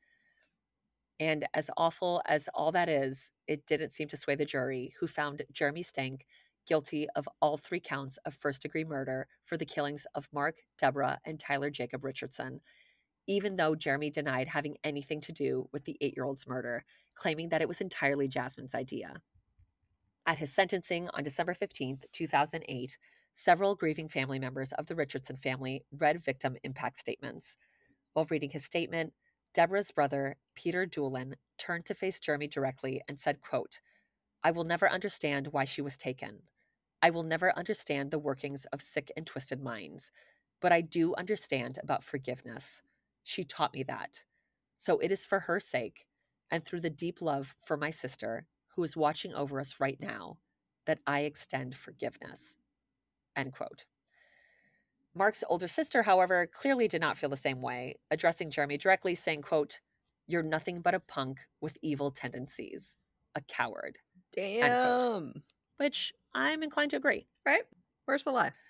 And as awful as all that is, it didn't seem to sway the jury, who found Jeremy Stank guilty of all 3 counts of first-degree murder for the killings of Mark, Deborah, and Tyler Jacob Richardson, even though Jeremy denied having anything to do with the 8-year-old's murder, claiming that it was entirely Jasmine's idea. At his sentencing on December 15th, 2008, several grieving family members of the Richardson family read victim impact statements. While reading his statement, Deborah's brother, Peter Doolin, turned to face Jeremy directly and said, quote, "I will never understand why she was taken. I will never understand the workings of sick and twisted minds, but I do understand about forgiveness. She taught me that. So it is for her sake, and through the deep love for my sister, who is watching over us right now, that I extend forgiveness." End quote. Mark's older sister, however, clearly did not feel the same way, addressing Jeremy directly, saying, quote, "You're nothing but a punk with evil tendencies. A coward." End quote. Damn. Which I'm inclined to agree. Right? Where's the lie?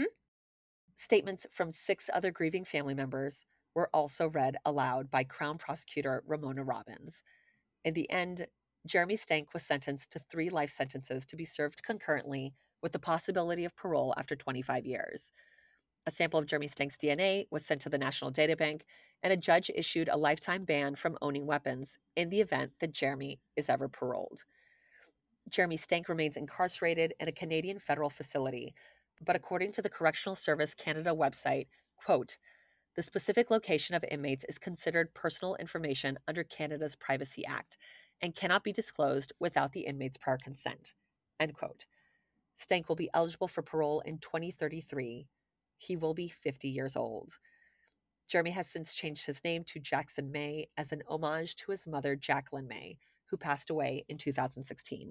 Statements from 6 other grieving family members were also read aloud by Crown Prosecutor Ramona Robbins. In the end, Jeremy Stank was sentenced to 3 life sentences to be served concurrently with the possibility of parole after 25 years. A sample of Jeremy Stank's DNA was sent to the National Databank, and a judge issued a lifetime ban from owning weapons in the event that Jeremy is ever paroled. Jeremy Stank remains incarcerated in a Canadian federal facility, but according to the Correctional Service Canada website, quote, "The specific location of inmates is considered personal information under Canada's Privacy Act and cannot be disclosed without the inmate's prior consent." End quote. Stank will be eligible for parole in 2033. He will be 50 years old. Jeremy has since changed his name to Jackson May as an homage to his mother, Jacqueline May, who passed away in 2016.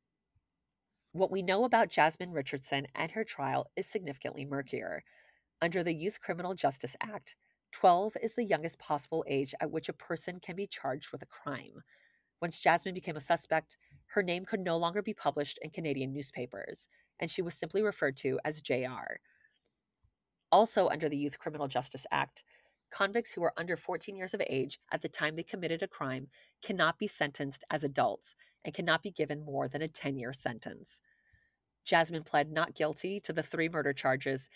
What we know about Jasmine Richardson and her trial is significantly murkier. Under the Youth Criminal Justice Act, 12 is the youngest possible age at which a person can be charged with a crime. Once Jasmine became a suspect, her name could no longer be published in Canadian newspapers, and she was simply referred to as JR. Also under the Youth Criminal Justice Act, convicts who are under 14 years of age at the time they committed a crime cannot be sentenced as adults and cannot be given more than a 10-year sentence. Jasmine pled not guilty to the 3 murder charges.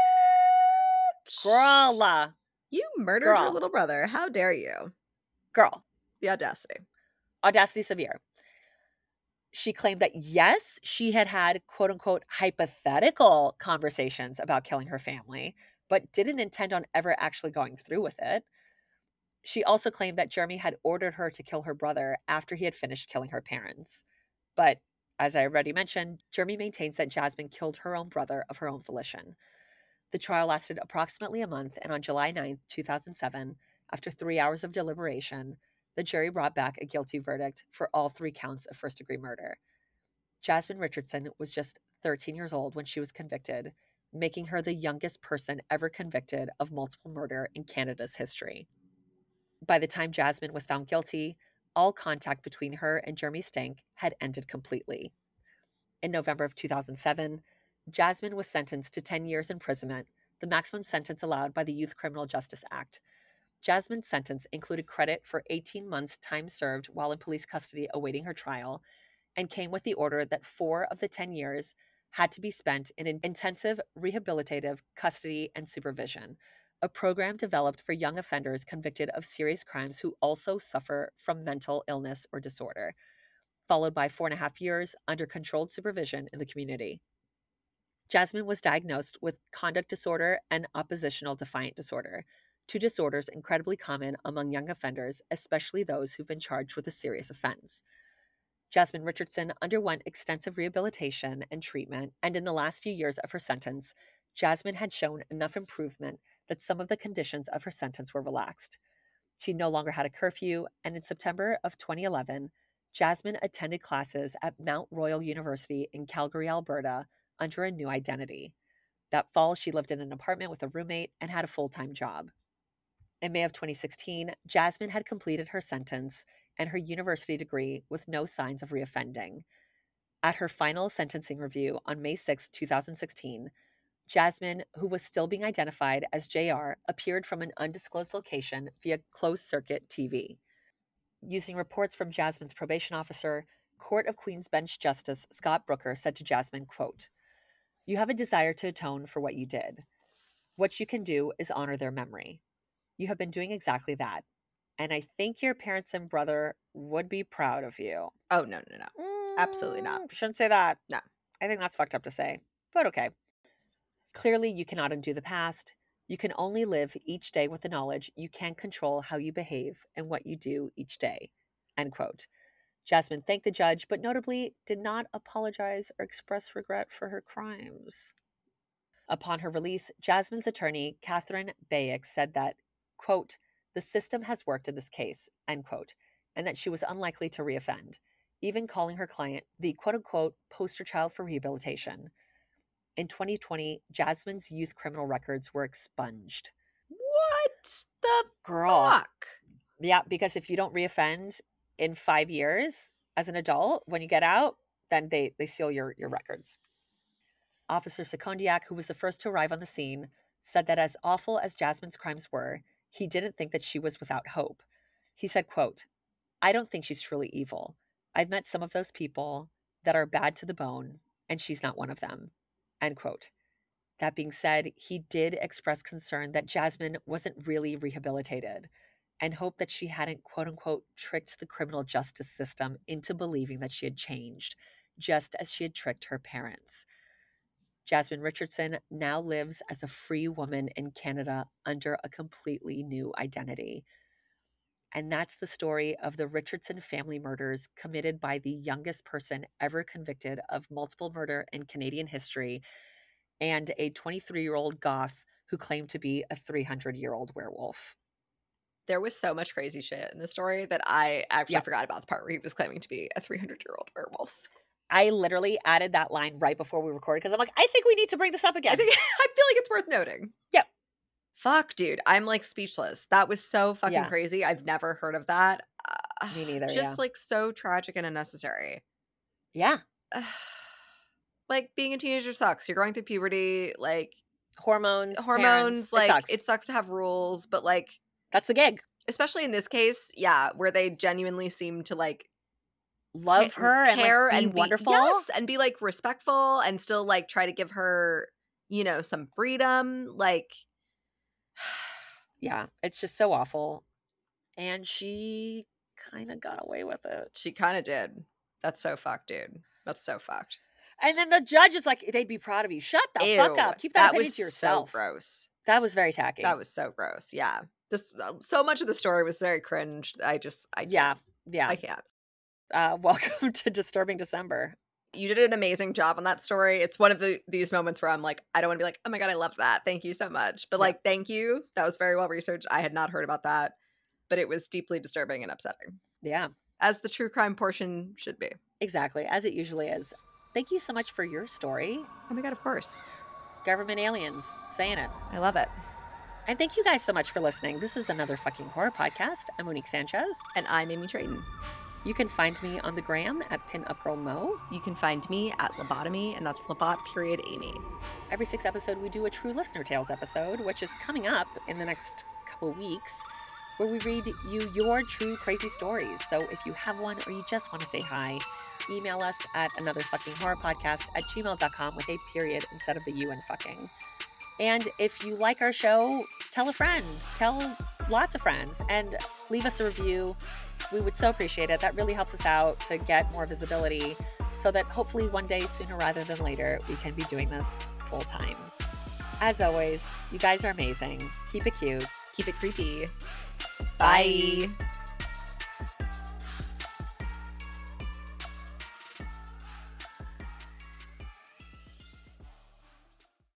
Bitch! Girl! You murdered your little brother. How dare you? Girl. The audacity. Audacity severe. She claimed that, yes, she had had quote-unquote hypothetical conversations about killing her family, but didn't intend on ever actually going through with it. She also claimed that Jeremy had ordered her to kill her brother after he had finished killing her parents. But, as I already mentioned, Jeremy maintains that Jasmine killed her own brother of her own volition. The trial lasted approximately a month, and on July 9th, 2007, after 3 hours of deliberation, the jury brought back a guilty verdict for all 3 counts of first-degree murder. Jasmine Richardson was just 13 years old when she was convicted, making her the youngest person ever convicted of multiple murder in Canada's history. By the time Jasmine was found guilty, all contact between her and Jeremy Stank had ended completely. In November of 2007, Jasmine was sentenced to 10 years imprisonment, the maximum sentence allowed by the Youth Criminal Justice Act. Jasmine's sentence included credit for 18 months' time served while in police custody awaiting her trial, and came with the order that 4 of the 10 years had to be spent in an intensive rehabilitative custody and supervision, a program developed for young offenders convicted of serious crimes who also suffer from mental illness or disorder, followed by 4.5 years under controlled supervision in the community. Jasmine was diagnosed with conduct disorder and oppositional defiant disorder, 2 disorders incredibly common among young offenders, especially those who've been charged with a serious offense. Jasmine Richardson underwent extensive rehabilitation and treatment, and in the last few years of her sentence, Jasmine had shown enough improvement that some of the conditions of her sentence were relaxed. She no longer had a curfew, and in September of 2011, Jasmine attended classes at Mount Royal University in Calgary, Alberta, under a new identity. That fall, she lived in an apartment with a roommate and had a full-time job. In May of 2016, Jasmine had completed her sentence and her university degree with no signs of reoffending. At her final sentencing review on May 6, 2016, Jasmine, who was still being identified as JR, appeared from an undisclosed location via closed-circuit TV. Using reports from Jasmine's probation officer, Court of Queen's Bench Justice Scott Brooker said to Jasmine, quote, "You have a desire to atone for what you did. What you can do is honor their memory. You have been doing exactly that. And I think your parents and brother would be proud of you." Oh, no. Absolutely not. Shouldn't say that. No. I think that's fucked up to say, but okay. Clearly, you cannot undo the past. You can only live each day with the knowledge you can control how you behave and what you do each day. End quote. Jasmine thanked the judge, but notably did not apologize or express regret for her crimes. Upon her release, Jasmine's attorney, Catherine Bayek, said that, quote, "The system has worked in this case," end quote, and that she was unlikely to reoffend, even calling her client the quote-unquote poster child for rehabilitation. In 2020, Jasmine's youth criminal records were expunged. What the Girl. fuck? Yeah, because if you don't reoffend in 5 years as an adult, when you get out, then they seal your records. Officer Secondiak, who was the first to arrive on the scene, said that as awful as Jasmine's crimes were, he didn't think that she was without hope. He said, quote, "I don't think she's truly evil. I've met some of those people that are bad to the bone, and she's not one of them." End quote. That being said, he did express concern that Jasmine wasn't really rehabilitated and hoped that she hadn't, quote unquote, tricked the criminal justice system into believing that she had changed, just as she had tricked her parents. Jasmine Richardson now lives as a free woman in Canada under a completely new identity. And that's the story of the Richardson family murders committed by the youngest person ever convicted of multiple murder in Canadian history, and a 23-year-old goth who claimed to be a 300-year-old werewolf. There was so much crazy shit in the story that I actually forgot about the part where he was claiming to be a 300-year-old werewolf. I literally added that line right before we recorded because I'm like, I think we need to bring this up again. I feel like it's worth noting. Yep. Fuck, dude. I'm like speechless. That was so fucking crazy. I've never heard of that. Me neither. Just like so tragic and unnecessary. Yeah. Like being a teenager sucks. You're going through puberty, like hormones, parents, like it sucks to have rules, but like that's the gig. Especially in this case, yeah, where they genuinely seem to like love her care and be wonderful. Yes, and be like respectful and still like try to give her, you know, some freedom. Like, yeah, it's just so awful. And she kind of got away with it. She kind of did. That's so fucked, dude. That's so fucked. And then the judge is like, they'd be proud of you. Shut the fuck up. Keep that opinion to yourself. So gross. That was very tacky. That was so gross. Yeah. This so much of the story was very cringe. I can't. Yeah. I can't. Welcome to Disturbing December. You did an amazing job on that story. It's one of these moments where I'm like, I don't want to be like, oh my God, I love that. Thank you so much. But like, thank you. That was very well researched. I had not heard about that, but it was deeply disturbing and upsetting. Yeah. As the true crime portion should be. Exactly. As it usually is. Thank you so much for your story. Oh my God, of course. Government aliens saying it. I love it. And thank you guys so much for listening. This is another fucking horror podcast. I'm Monique Sanchez. And I'm Amy Trayton. You can find me on the gram at PinUpGirlMo. You can find me at Lobotomy, and that's Lobot.Amy. Every 6th episode, we do a True Listener Tales episode, which is coming up in the next couple weeks. where we read you your true crazy stories. So if you have one or you just want to say hi, email us at anotherfuckinghorrorpodcast@gmail.com with a period instead of the U in fucking. And if you like our show, tell a friend, tell lots of friends, and leave us a review. We would so appreciate it. That really helps us out to get more visibility so that hopefully one day, sooner rather than later, we can be doing this full time. As always, you guys are amazing. Keep it cute. Keep it creepy. Bye. Bye.